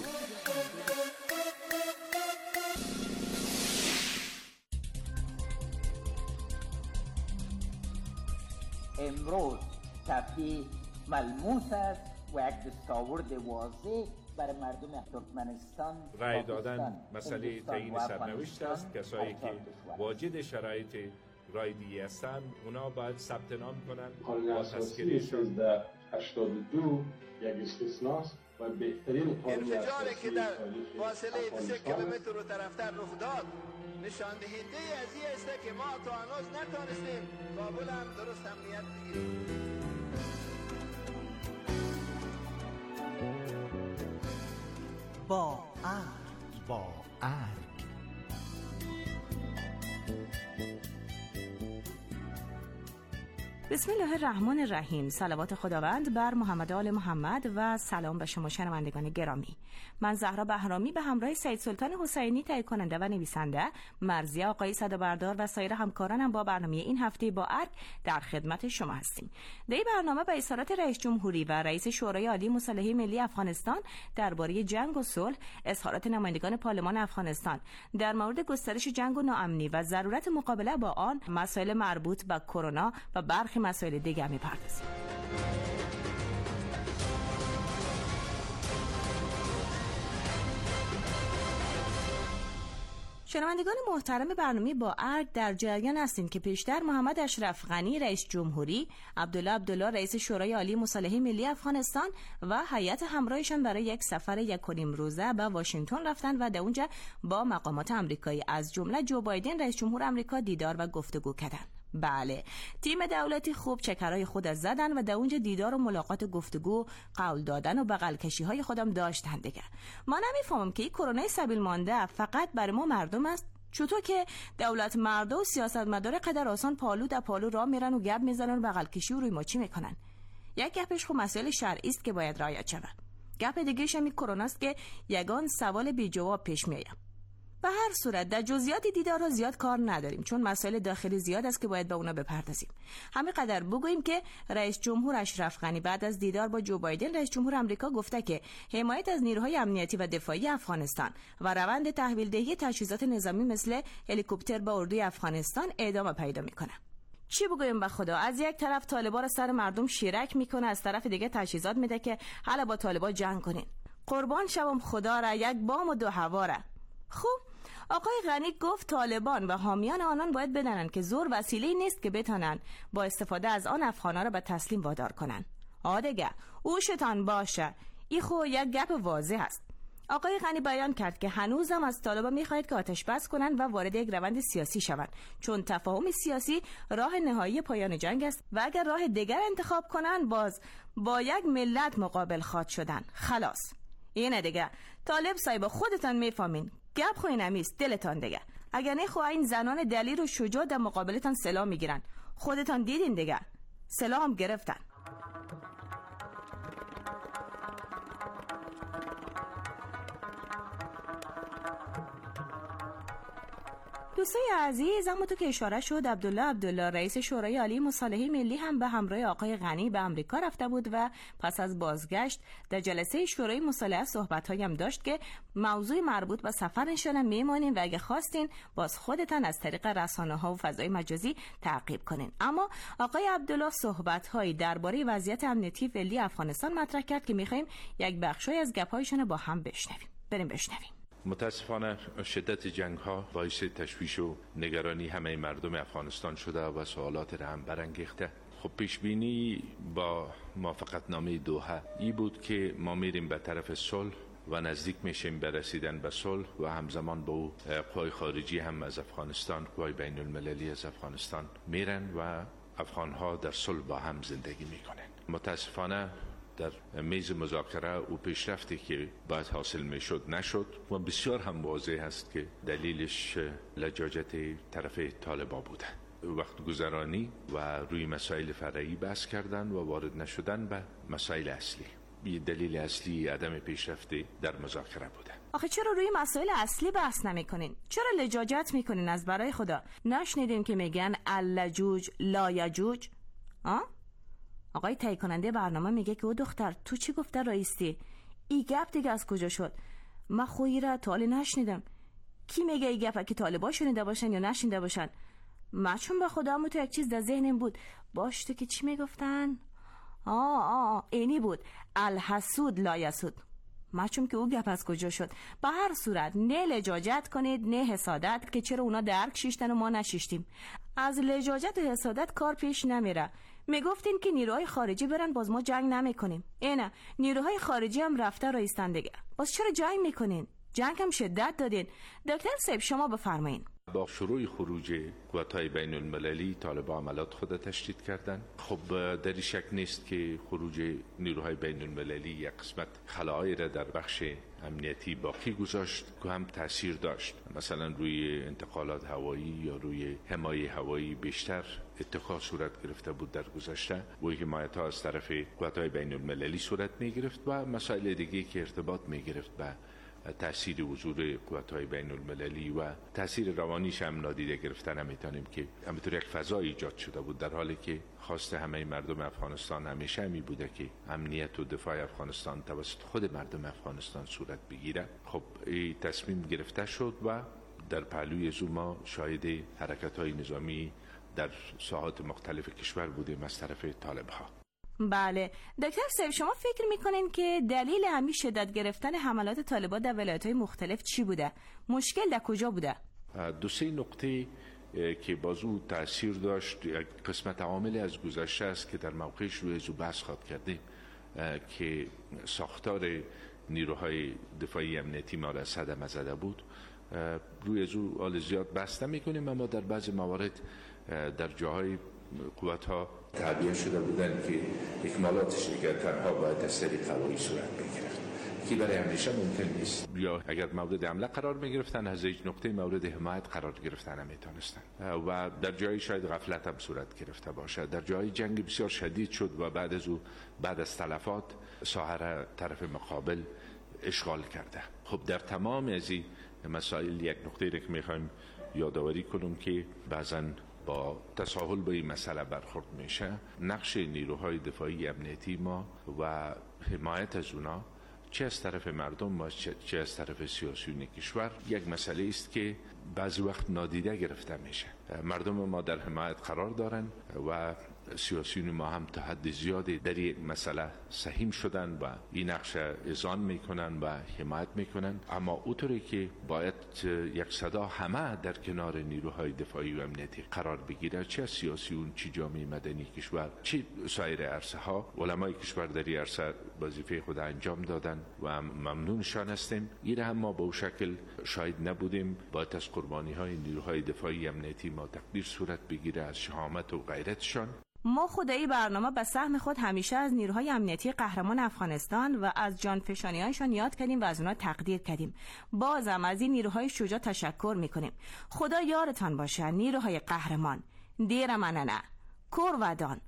امروز صفحه ملموس است و یک دستاورد واضح برای مردم ترکمنستان رای دادن مسئله تعیین سرنوشت است. کسایی که واجد شرایط رایدی هستند اونا باید ثبت نام کنن. قانون اساسی 1382 یک استثناست و بهترین قانون انفجاری که در فاصله 3 کیلومتر رو طرفتر رخ داد نشان دهنده از این است که ما تا هنوز نتونستیم کابل هم درست امنیت بگیریم. با ارگ بسم الله الرحمن الرحیم. صلوات خداوند بر محمد آل محمد و سلام به شما شنوندگان گرامی. من زهرا بهرامی به همراه سید سلطان حسینی تهیه کننده و نویسنده، مرضیه آقای صدابردار و سایر همکارانم با برنامه این هفته با ارگ در خدمت شما هستیم. در این برنامه به اشارات رئیس جمهوری و رئیس شورای عالی مصالحه ملی افغانستان درباره جنگ و صلح، اظهارات نمایندگان پارلمان افغانستان در مورد گسترش جنگ و ناامنی و ضرورت مقابله با آن، مسائل مربوط به کرونا و برخی مسائل دیگر می‌پردازیم. شنوندگان محترم برنامه با ارگ در جریان هستین که پیشتر محمد اشرف غنی رئیس جمهوری، عبدالله رئیس شورای عالی مصالحه ملی افغانستان و هیئت همراهشان برای یک سفر 1.5 روزه به واشنگتن رفتند و در اونجا با مقامات آمریکایی از جمله جو بایدن رئیس جمهور آمریکا دیدار و گفتگو کردند. بله، تیم دولتی خوب چکرهای خود زدن و در اونجا دیدار و ملاقات گفتگو، قول دادن و بغل کشی های خودم داشتن دیگه. ما نمیفهمم که این کرونا سبیل مانده فقط برای ما مردم است. چطور که دولت مرده و سیاستمدار قدر آسان پالو در پالو راه میرن و گپ میزنن و بغل کشی و روی ماچی میکنن. یک گپش خب مسائل شرعی است که باید رعایت شود. گپ دیگه‌ش هم کرونا است که یگان سوال بی جواب پیش میاد. به هر صورت در جزئیات دیدارها زیاد کار نداریم، چون مسائل داخلی زیاد است که باید به اونا بپردازیم. همین قدر بگوییم که رئیس جمهور اشرف غنی بعد از دیدار با جو بایدن رئیس جمهور آمریکا گفته که حمایت از نیروهای امنیتی و دفاعی افغانستان و روند تحویل دهی تجهیزات نظامی مثل هلیکوپتر به اردوی افغانستان ادامه پیدا میکنه. چی بگویم به خدا، از یک طرف طالبان را سر مردم شیرک میکنه، از طرف دیگه تجهیزات میده که حالا با طالبان جنگ کنین. قربان شوم خدا را، یک بام و دو هوا را. خوب، آقای غنی گفت طالبان و حامیان آنان باید بدانند که زور وسیله نیست که بتانند با استفاده از آن افغانا را به تسلیم وادار کنند. آدگه اوشتان باشه، این خو یک گپ واضح است. آقای غنی بیان کرد که هنوزم از طالبان میخواهد که آتش بس کنند و وارد یک روند سیاسی شوند، چون تفاهم سیاسی راه نهایی پایان جنگ است و اگر راه دیگر انتخاب کنند باز با یک ملت مقابل خواهد شدن. خلاص اینه دیگه. طالب صاحب خودتان میفهمین، گپ خو اینمیست دلتان دیگه. اگر نه خو این زنان دلیر و شجاع در مقابلتان سلاح میگیرن. خودتان دیدین دیگه، سلاح هم گرفتن. دوستای عزیز، اما تو که اشاره شد، عبدالله رئیس شورای عالی مصالحه ملی هم به همراه آقای غنی به امریکا رفته بود و پس از بازگشت در جلسه شورای مصالحه صحبت‌هایی هم داشت که موضوع مربوط به سفرشون میمونیم و اگه خواستین باز خودتان از طریق رسانه‌ها و فضای مجازی تعقیب کنین. اما آقای عبدالله صحبت‌هایی درباره وضعیت امنیتی فعلی افغانستان مطرح کرد که می‌خوایم یک بخشی از گپ‌هایشون با هم بشنویم. بریم بشنویم. متاسفانه شدت جنگ ها باعث تشویش و نگرانی همه مردم افغانستان شده و سوالات را هم برانگیخته. خب پیش بینی با موافقتنامه دوحه ای بود که ما میریم به طرف صلح و نزدیک میشیم به رسیدن به صلح و همزمان با او قوای خارجی هم از افغانستان، قوای بین المللی از افغانستان میرن و افغان ها در صلح با هم زندگی میکنن. متاسفانه در میز مذاکره و پیشرفتی که باید حاصل میشد نشد و بسیار هم واضح است که دلیلش لجاجت طرف طالبان بوده. وقت گذرانی و روی مسائل فرعی بحث کردن و وارد نشدن به مسائل اصلی. یه دلیل اصلی عدم پیشرفتی در مذاکره بوده. آخه چرا روی مسائل اصلی بحث نمیکنین؟ چرا لجاجت میکنین از برای خدا؟ نشنیدیم که میگن اللجوج لا یجوج؟ آقای تهیه کننده برنامه میگه که او دختر تو چی گفته رئیسی؟ ای گپ دیگه از کجا شد؟ من خویی را تا حالی نشنیدم. کی میگه ای گپ که طالبا شنیده باشن یا نشنیده باشن؟ من چون به خدا تو یک چیز در ذهنم بود. باش تو که چی میگفتن؟ اینی بود، الحسود لا یسود. مچم که او گپ از کجا شد. به هر صورت نه لجاجت کنید نه حسادت که چرا اونا درک شیشتن و ما نشیشتیم. از لجاجت و حسادت کار پیش نمیره. میگفتین که نیروهای خارجی برن باز ما جنگ نمیکنیم. اینه نیروهای خارجی هم رفته رایستن دیگه. باز چرا جنگ میکنین؟ جنگ هم شدت دادین. دکتر صاحب شما بفرمایین. با شروع خروج قوات‌های بین المللی طالبان عملات خود تشدید کردند. خب در شک نیست که خروج نیروهای بین المللی یک قسمت خلائی را در بخش امنیتی باقی گذاشت که هم تاثیر داشت. مثلا روی انتقالات هوایی یا روی حمایت هوایی بیشتر اتخاذ صورت گرفته بود در گذشته و حمایت‌ها از طرف قوات‌های بین المللی صورت می گرفت و مسائل دیگه که ارتباط می گرفت به تأثیر حضور قوات‌های بین المللی و تأثیر روانیش هم نادیده گرفتن نمیتونیم که همینطور یک فضا ایجاد شده بود، در حالی که خواست همه مردم افغانستان همیشه همی بوده که امنیت و دفاع افغانستان توسط خود مردم افغانستان صورت بگیره. خب این تصمیم گرفته شد و در پهلوی از ما شاهد حرکت‌های نظامی در ساحات مختلف کشور بودیم از طرف طالب‌ها. بله دکتر صاحب شما فکر میکنین که دلیل همین شدت گرفتن حملات طالبان در ولایت‌های مختلف چی بوده؟ مشکل در کجا بوده؟ دو سه نقطه که بازو تاثیر داشت. یک قسمت عامل از گذشته است که در موقعش روی ازو بحث خواهد کردیم که ساختار نیروهای دفاعی امنیتی ما را صدمه زده بود. روی ازو حال زیاد بحث نمی‌کنیم، اما در بعضی موارد در جاهای قوت‌ها تعبیه شده بودن که اکمالاتش دیگر تنها باید از طریق هوایی صورت بگیرد که برای همیشه ممکن نیست. یا اگر مورد حمله قرار می‌گرفتن از هیچ نقطه مورد حمایت قرار گرفتن نمی‌تونستن و در جایی شاید غفلت هم صورت گرفته باشد. در جای جنگ بسیار شدید شد و بعد از تلفات ساحه طرف مقابل اشغال کرده. خب در تمام از این مسائل یک نقطه را که می‌خوایم یادآوری کنم که بعضاً با تساهل به این مسئله برخورد میشه، نقش نیروهای دفاعی امنیتی ما و حمایت از اونا چه از طرف مردم و چه از طرف سیاسیون کشور یک مسئله است که بعضی وقت نادیده گرفته میشه. مردم ما در حمایت قرار دارن و سیاسیون ما هم تا حد زیادی در این مسئله سهیم شدن و این نقش اذعان میکنن و حمایت میکنن، اما اونطوری که باید یک صدا همه در کنار نیروهای دفاعی و امنیتی قرار بگیره، چه سیاسیون، چه جامعه مدنی کشور، چه سایر عرصه ها. علمای کشور در این عرصه وظیفه خود انجام دادن و ممنونشان هستیم. این هم ما به اون شکل شاهد نبودیم. باید از قربانی های نیروهای دفاعی امنیتی ما تقدیر صورت بگیره، از شهامت و غیرتشان. ما خدایی برنامه به سهم خود همیشه از نیروهای امنیتی قهرمان افغانستان و از جانفشانی‌هایشان یاد کردیم و از اونا تقدیر کردیم. بازم از این نیروهای شجاع تشکر میکنیم. خدا یارتان باشه نیروهای قهرمان. دیر مننه کور ودان.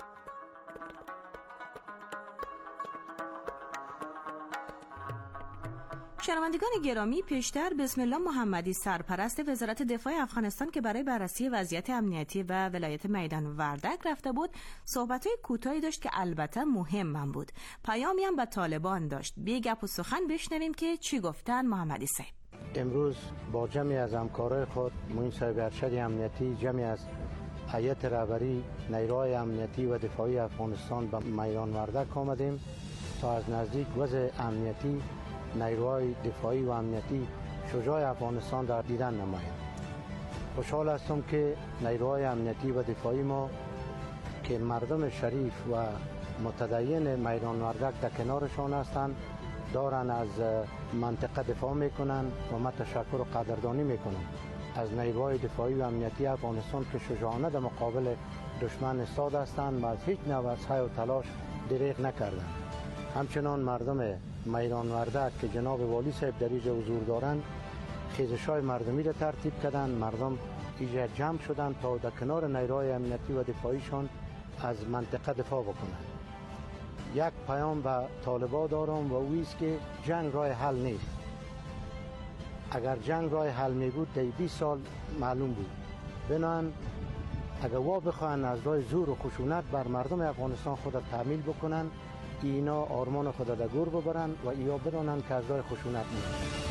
شنوندگان گرامی، پیشتر بسم الله محمدی سرپرست وزارت دفاع افغانستان که برای بررسی وضعیت امنیتی و ولایت میدان وردک رفته بود، صحبت‌های کوتاهی داشت که البته مهم بود. پیامی هم به طالبان داشت. بی گپ و سخن بشنویم که چی گفتن محمدی صاحب. امروز با جمعی از همکارای خود، معین صاحب ارشد امنیتی، جمعی از هیئت رهبری نیروهای امنیتی و دفاعی افغانستان به میدان وردک آمدیم تا از نزدیک وضع امنیتی نیروهای دفاعی و امنیتی شجاع افغانستان در دیدن نماییم. خوشحال هستم که نیروهای امنیتی و دفاعی ما که مردم شریف و متدین میدان وردک در کنارشان هستند دارن از منطقه دفاع میکنن و من تشکر و قدردانی میکنم از نیروهای دفاعی و امنیتی افغانستان که شجاعانه در مقابل دشمن ایستاده هستند و از هیچ نوع از سعی و تلاش دریغ نکردند. همچنان مردم میدان وردک که جناب والی صاحب در اینجا حضور دارند خیزش‌های مردمی را ترتیب کردند. مردم اینجا جمع شدند تا در کنار نیروهای امنیتی و دفاعیشان از منطقه دفاع بکنند. یک پیام به طالبان دارم و اویست که جنگ راه حل نیست. اگر جنگ راه حل می بود در 20 سال معلوم بود. بنابراین اگر وا بخواهند از راه زور و خشونت بر مردم افغانستان خود تحمیل بکنن، اینا آرمان خود در گور ببرن و ایا بدانن که از راه خشونت نیست.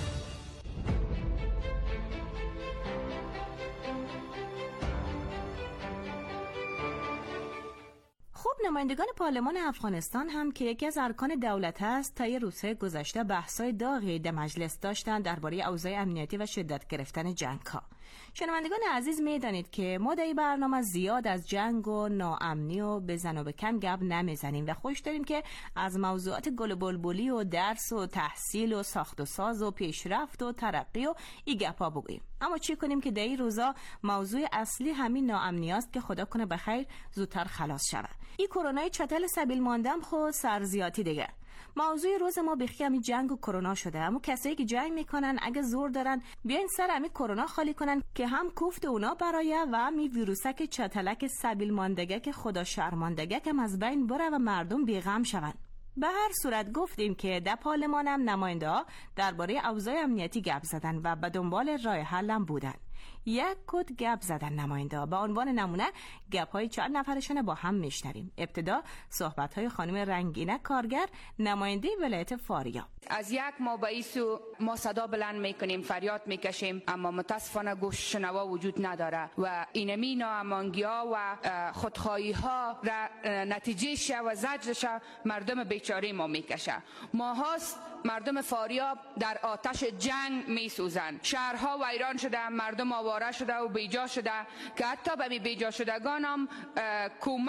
نمایندگان پارلمان افغانستان هم که یکی از ارکان دولت است تا روزهای گذشته بحث‌های داغی در مجلس داشتند درباره اوضاع امنیتی و شدت گرفتن جنگ‌ها. شنوندگان عزیز می‌دانید که ما در این برنامه زیاد از جنگ و ناامنی و بزن و بکن گپ نمیزنیم و خوش داریم که از موضوعات گل و بلبلی و درس و تحصیل و ساخت و ساز و پیشرفت و ترقی و این گپا بگوییم. اما چی کنیم که در این روزا موضوع اصلی همین ناامنی است که خدا کنه بخیر زودتر خلاص شود. این کرونای چتل سبیل ماندم خود سرزیاتی دیگه. موضوع روز ما بخی همین جنگ و کرونا شده. اما کسایی که جنگ میکنن اگه زور دارن بیاین سر همین کرونا خالی کنن که هم کوفت اونا برایه و همین ویروسک چتلک سبیل ماندگه که خدا شرماندگه که از بین بره و مردم بیغم شون. به هر صورت گفتیم که در پارلمان هم نماینده ها درباره اوضاع امنیتی گپ زدن و به دنبال راه حل هم بودن. یک کد گپ زدن نماینده ها. به عنوان نمونه گپ های چند نفرشون با هم میشنویم. ابتدا صحبت های خانم رنگینه کارگر نماینده ولایت فاریاب. از یک ماه به این سو ما صدا بلند میکنیم، فریاد میکشیم، اما متاسفانه گوش شنوا وجود نداره و اینمی ناامنگی ها و خودخواهی ها را نتیجهش و زجرش مردم بیچاره ما میکشه. ما هاست مردم فاریاب در آتش جنگ میسوزند. شهرها ویران شده، مردم آواره شده و بیجا شده که حتی به بیجا شدگان هم کمک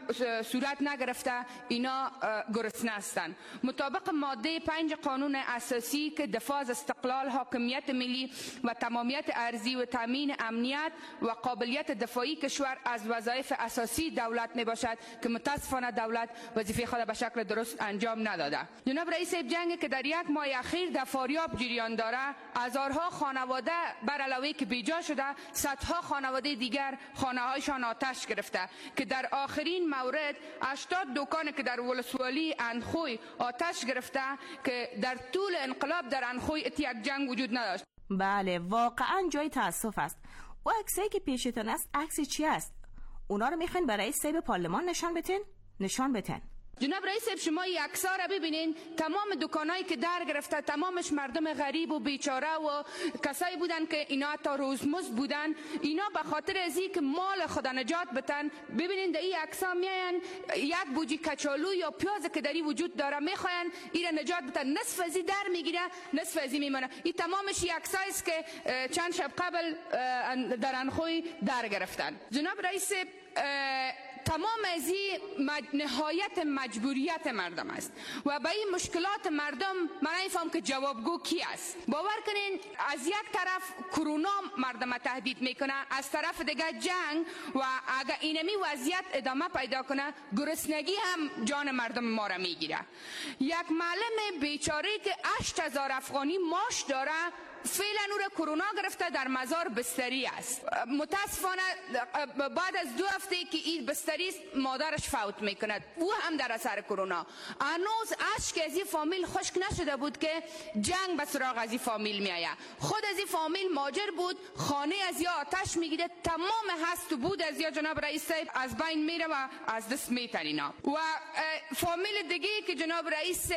صورت نگرفته اینا گرسنه هستند. مطابق ماده 5 قانون اساسی که دفاع از استقلال، حاکمیت ملی و تمامیت ارضی و تامین امنیت و قابلیت دفاعی کشور از وظایف اساسی دولت می باشد که متاسفانه دولت وظیفه خود به شکل درست انجام نداده. جناب رئیس جنگ که در یک ماه اخیر در فاریاب جریان داره، هزارها خانواده بر علاوه که بیجا شده، صدها خانواده دیگر خانه هایشان آتش گرفته که در آخرین مورد 80 دکان که در ولسوالی اندخوی آتش گرفته که در طول انقلاب در اندخوی یک جنگ وجود نداشت. بله واقعا جای تاسف است. و عکسی که پیشتون است عکس چی است؟ اونا رو میخواین برای سیب پارلمان نشان بتن؟ جناب رئیس شما این عکس‌ها را ببینین، تمام دکانایی که در گرفته تمامش مردم غریب و بیچاره و کسایی بودن که اینا تا روزمزد بودن. اینا به خاطر از اینکه مال خود نجات بتن، ببینین در این عکس‌ها میاین یک بوجی کچالو یا پیاز که دری وجود داره میخواین این نجات بتن، نصف ازی در میگیره نصف ازی میمونه. این تمامش این عکسایی است که چند شب قبل در انخوی در گرفتن. جناب رئیس تمام از نهایت مجبوریت مردم است و به این مشکلات مردم من نمیفهم که جوابگو کی است. باور کنین از یک طرف کرونا مردم تهدید میکنه، از طرف دیگه جنگ، و اگر اینمی وضعیت ادامه پیدا کنه گرسنگی هم جان مردم ما را میگیره. یک معلم بیچاره که 8000 افغانی معاش داره فعلا او را کرونا گرفته در مزار بستری است. متاسفانه بعد از 2 هفته که این بستری است مادرش فوت میکند، او هم در اثر کرونا. هنوز اشک از این فامیل خشک نشده بود که جنگ به سراغ از این فامیل میآید. خود از این فامیل ماجر بود، خانه از یا آتش میگیره، تمام هست و بود از یا جناب رئیس از بین میره و از دست میترینا. و فامیل دیگه که جناب رئیس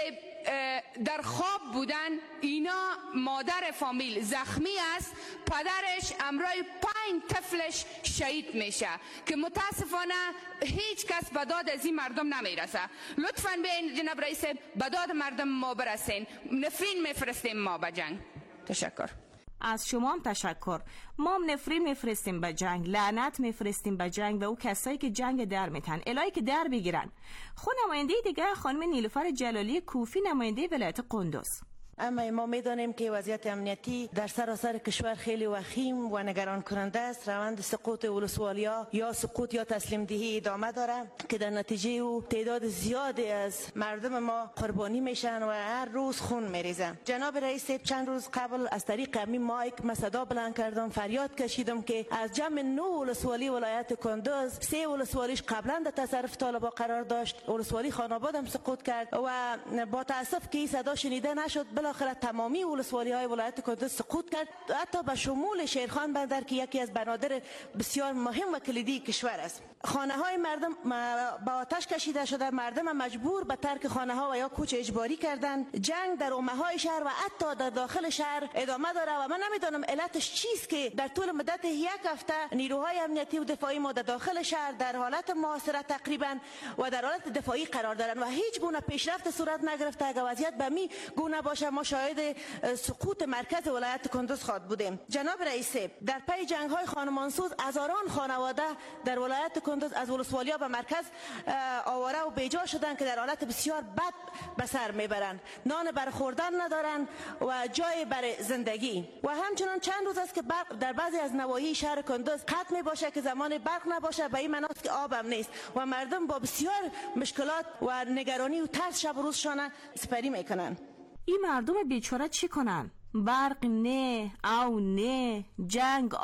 در خواب بودن، اینا مادر فامیل زخمی است، پدرش امرای 5 طفلش شهید میشه که متاسفانه هیچ کس به داد از این مردم نمیرسه. لطفاً بیاین جناب رئیس به داد مردم ما برسین. نفرین میفرستیم ما به جنگ. تشکر. از شما هم تشکر. ما هم نفرین میفرستیم به جنگ، لعنت میفرستیم به جنگ و او کسایی که جنگ در میتن الهی که در بگیرن. خود نماینده دیگه خانم نیلوفر جلالی کوفی، نماینده ولایت قندوز. اما ما میدانیم که وضعیت امنیتی در سراسر کشور خیلی وخیم و نگران کننده است. روند سقوط ولسوالیا یا سقوط یا تسلیم دهی ادامه داره که در نتیجه او تعداد زیادی از مردم ما قربانی میشن و هر روز خون میریزن. جناب رئیس چند روز قبل از طریق همین مایک من صدا بلند کردم، فریاد کشیدم که از جمع 9 ولسوالی ولایت کندوز 3 ولسوالیش قبلا در تصرف طالبان قرار داشت. ولسوالی خاناباد هم سقوط کرد و با تاسف که این صدا شنیده نشد، بالاخره تمامی ولسوالی های ولایت کندوز سقوط کرد، حتی به شمول شیرخان بندر که یکی از بنادر بسیار مهم و کلیدی کشور است. خانه های مردم با آتش کشیده شده، مردم مجبور به ترک خانه ها و یا کوچ اجباری کردن. جنگ در اومه های شهر و حتی در داخل شهر ادامه داره و من نمیدونم علتش چیست که در طول مدت 1 هفته نیروهای امنیتی و دفاعی ما در داخل شهر در حالت محاصره تقریبا و در حالت دفاعی قرار دارن و هیچ گونه پیشرفت صورت نگرفته. اگر وضعیت به می گونه باشه ما شاهد سقوط مرکز ولایت کندوز خواهد بودیم. جناب رئیس، در پی جنگ های خانمانسوز هزاران خانواده در ولایت کندوز از ولسوالیا به مرکز آواره و بیجا شدند که در حالت بسیار بد به سر میبرند. نان بر خوردن ندارند و جای بر زندگی. و همچنان چند روز است که برق در بعضی از نواحی شهر کندوز قطع میباشه که زمان برق نباشه، به این معنی که آب هم نیست و مردم با بسیار مشکلات و نگرانی و ترس شب و روزشان سپری میکنن. این مردم بیچاره چی کنن؟ برق نه، او نه، جنگ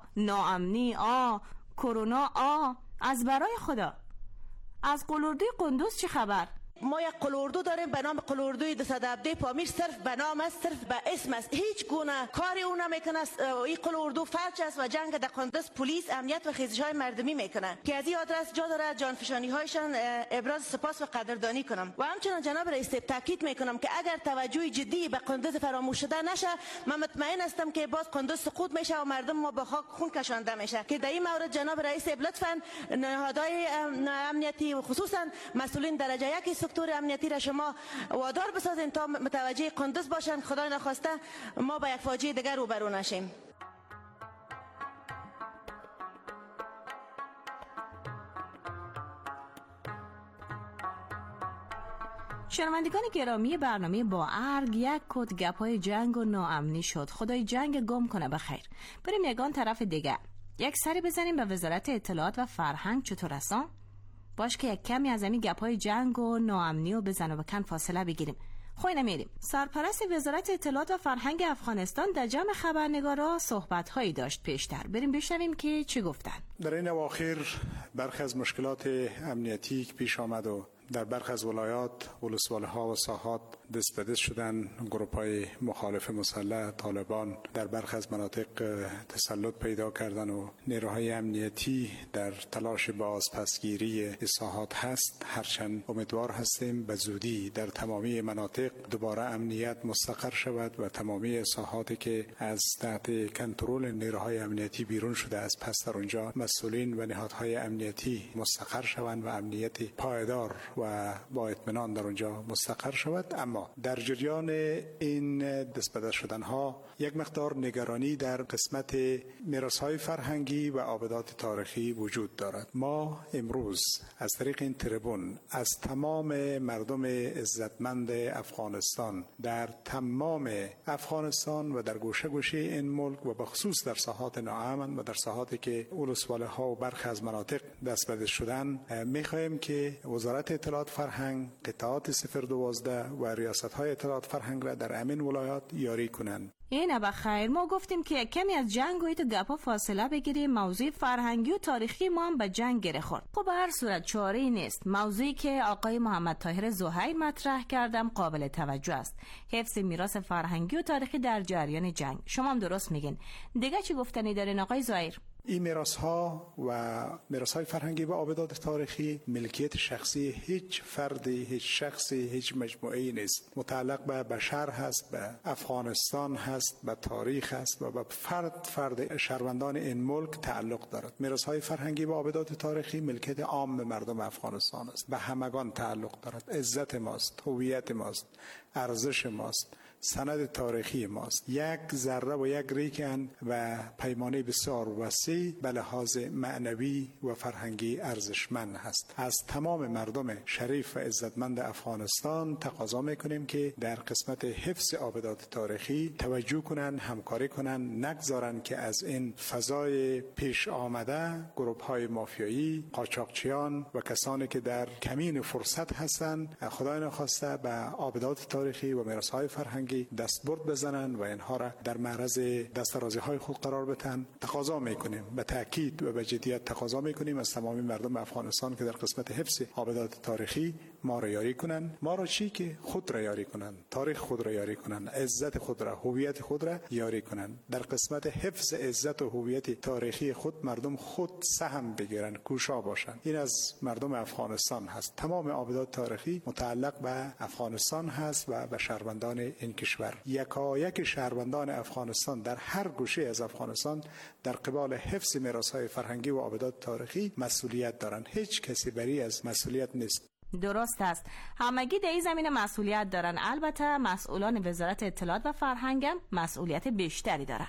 ناامنی کرونا از برای خدا. از قلوردوی قندوز چه خبر؟ ما یک قلوردو داریم به نام قلوردوی 217 پامیر، صرف به نام است، صرف به اسم است، هیچ گونه کاری او نمیکنه. این قلوردو فرچ است و جنگ در قندوز پلیس امنیت و خیزش های مردمی میکنه که از این آدرس جا داره جانفشانی هایشان ابراز سپاس و قدردانی کنم. و همچنین جناب رئیس تاکید میکنم که اگر توجه جدی به قندوز فراموش شده نشه، من مطمئن هستم که باز قندوز سقوط میشه و مردم ما به خاک خون کشانده میشه. که در این مورد جناب رئیس لطفا نهادهای امنیتی و خصوصا مسئولین درجه 1 سکتور امنیتی را شما وادار بسازین تا متوجه قندوز باشن، خدای نخواسته ما با یک فاجعه دیگر روبرو نشیم. شنوندگان گرامی برنامه با ارگ، یک کد گپای جنگ و ناامنی شد. خدای جنگ گم کنه بخیر. بریم یگان طرف دیگه. یک سری بزنیم به وزارت اطلاعات و فرهنگ. چطور هستن؟ باش که یک کمی از همین گپای جنگ و ناامنی و بزن و بکن فاصله بگیریم. خوی نمیریم. سرپرست وزارت اطلاعات و فرهنگ افغانستان در جمع خبرنگارا صحبت‌هایی داشت پیشتر. بریم بشنویم که چی گفتن. در این اواخر برخی از مشکلات امنیتی که پیش آمد و در برخی از ولایات، ولسوالی‌ها و ساحات دست به دست شدن گروه‌های مخالف مسلح طالبان در برخی از مناطق تسلط پیدا کردن و نیروهای امنیتی در تلاش بازپسگیری ساحات هست. هرچند امیدوار هستیم به زودی در تمامی مناطق دوباره امنیت مستقر شود و تمامی ساحاتی که از تحت کنترل نیروهای امنیتی بیرون شده از پس در اونجا مسئولین و نهادهای امنیتی مستقر شوند و امنیت پایدار و با اطمینان در اونجا مستقر شود. اما در جریان این دست به دست شدن ها یک مقدار نگرانی در قسمت میراث‌های فرهنگی و آبادات تاریخی وجود دارد. ما امروز از طریق این تریبون از تمام مردم عزتمند افغانستان در تمام افغانستان و در گوشه گوشه این ملک و بخصوص در ساحات ناامن و در ساحاتی که ولسوالی‌ها و برخی از مناطق دست به دست شدن می‌خواهیم که وزارت اطلاعات فرهنگ، قطعات 012 و ریاست‌های اطلاعات فرهنگ را در امین ولایات یاری کنند. اینه بخیر. ما گفتیم که کمی از جنگ و گپا فاصله بگیریم. موضوع فرهنگی و تاریخی ما هم به جنگ گره خورد. خب به هر صورت چاره‌ای نیست. موضوعی که آقای محمد طاهر زهیر مطرح کردم قابل توجه است. حفظ میراث فرهنگی و تاریخی در جریان جنگ. شما هم درست میگین. دیگه چی گفتنی دارین آقای زهیر؟ این میراث‌ها و میراث‌های فرهنگی و آبادات تاریخی ملکیت شخصی هیچ فردی، هیچ شخصی، هیچ مجموعه‌ای نیست. متعلق به بشر هست، به افغانستان هست، به تاریخ هست و به فرد شهروندان این ملک تعلق دارد. میراث‌های فرهنگی و آبادات تاریخی ملکیت عام مردم افغانستان است. به همگان تعلق دارد. عزت ماست، هویت ماست، ارزش ماست، سند تاریخی ماست. یک ذره و یک ریکن و پیمانه بسیار وسیع به لحاظ معنوی و فرهنگی ارزشمند هست. از تمام مردم شریف و عزتمند افغانستان تقاضا میکنیم که در قسمت حفظ آبادات تاریخی توجه کنن، همکاری کنن، نگذارن که از این فضای پیش آمده گروه‌های مافیایی، قاچاقچیان و کسانی که در کمین فرصت هستند خدای نخواسته به آبادات تاریخی و میراث‌های فرهنگی دستبرد بزنن و اینها را در معرض دسترازی‌های خود قرار بدن. تقاضا میکنیم، به تاکید و به جدیت تقاضا میکنیم از تمامی مردم افغانستان که در قسمت حفظ آبادات تاریخی ما را یاری کنن. ما را چی که خود را یاری کنن، تاریخ خود را یاری کنن، عزت خود را، هویت خود را یاری کنن. در قسمت حفظ عزت و هویت تاریخی خود مردم خود سهم بگیرن، کوشا باشن. این از مردم افغانستان هست. تمام آبادات تاریخی متعلق به افغانستان هست و به شهروندان این کشور. یکایک شهروندان افغانستان در هر گوشه از افغانستان در قبال حفظ میراث‌های فرهنگی و آبادات تاریخی مسئولیت دارند. هیچ کسی بری از مسئولیت نیست. درست است. همگی در این زمینه مسئولیت دارن. البته مسئولان وزارت اطلاعات و فرهنگ هم مسئولیت بیشتری دارن.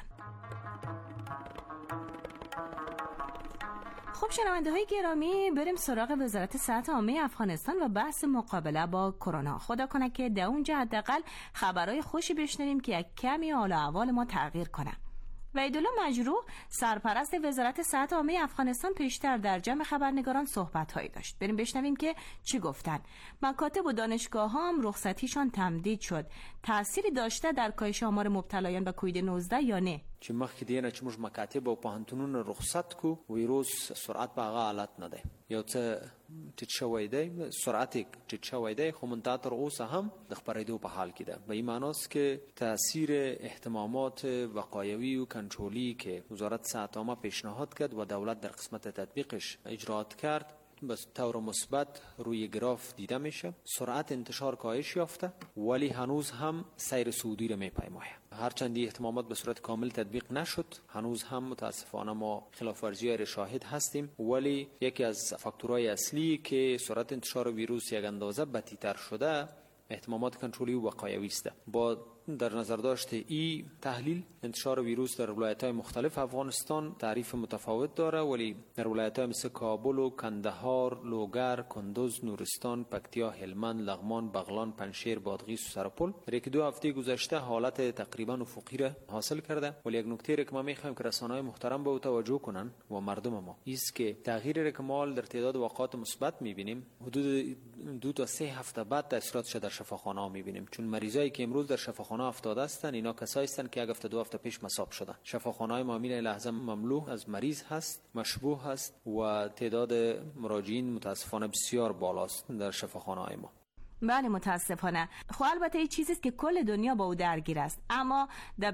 خب شنونده های گرامی، بریم سراغ وزارت صحت عامه افغانستان و بحث مقابله با کرونا. خدا کنه که در اونجا حداقل خبرهای خوشی بشنویم که یک کمی حال و احوال ما تغییر کنه. وحیدالله مجروح سرپرست وزارت صحت عامه افغانستان پیشتر در جمع خبرنگاران صحبت‌هایی داشت. بریم بشنویم که چی گفتن. مکاتب و دانشگاه‌ها هم رخصتیشان تمدید شد. تأثیری داشته در کاهش آمار مبتلایان به کووید 19 یا نه؟ چې مخکې دینه چې موږ مکاتب او پوهنتونونه رخصت کو ویروس سرعت په هغه حالت نه دی، یو څه ټیټ شوی دی، سرعت یې ټیټ شوی دی، خو منتها تر اوسه هم د خپرېدو په حال کې ده. به این معناست که تاثیر احتمامات وقایوی و کنترلی که وزارت صحت عامه پیشنهاد کرد و دولت در قسمت تطبیقش اجرات کرد به طور مثبت روی گراف دیده میشه. سرعت انتشار کاهش یافته ولی هنوز هم سیر صعودی رو میپیماید. هرچند احتمامات به صورت کامل تطبیق نشد، هنوز هم متاسفانه ما خلاف ورزی‌های را شاهد هستیم، ولی یکی از فاکتورهای اصلی که سرعت انتشار ویروس یک اندازه بتیتر شده احتمامات کنترلی و وقایوی است. با در نظر داشت ای تحلیل انتشار ویروس در ولایت‌های مختلف افغانستان تعریف متفاوت داره، ولی در ولایت‌های مثل کابل و کندهار، لوگر، کندوز، نورستان، پکتیا، هلمند، لغمان، بغلان، پنجشیر، بادغیس و سرپل در یک 2 هفته گذشته حالت تقریبا افقی را حاصل کرده. ولی یک نکته را که ما می‌خوایم که رسانه‌های محترم به توجه کنن و مردم ما است که تغییر را که ما در تعداد واقعات مثبت می‌بینیم حدود 2 تا 3 هفته بعد تاثیراتش در شفاخانه‌ها می‌بینیم، چون مریضایی که امروز در شفاخانه افتاده هستند اینا کسایی هستند که یک هفته 2 هفته پیش مصاب شدن. شفاخانه‌های ما این لحظه مملو از مریض هست، مشبوه هست و تعداد مراجعین متاسفانه بسیار بالاست در شفاخانه‌های ما. بله متاسفانه. خب البته این چیزی است که کل دنیا با او درگیر است، اما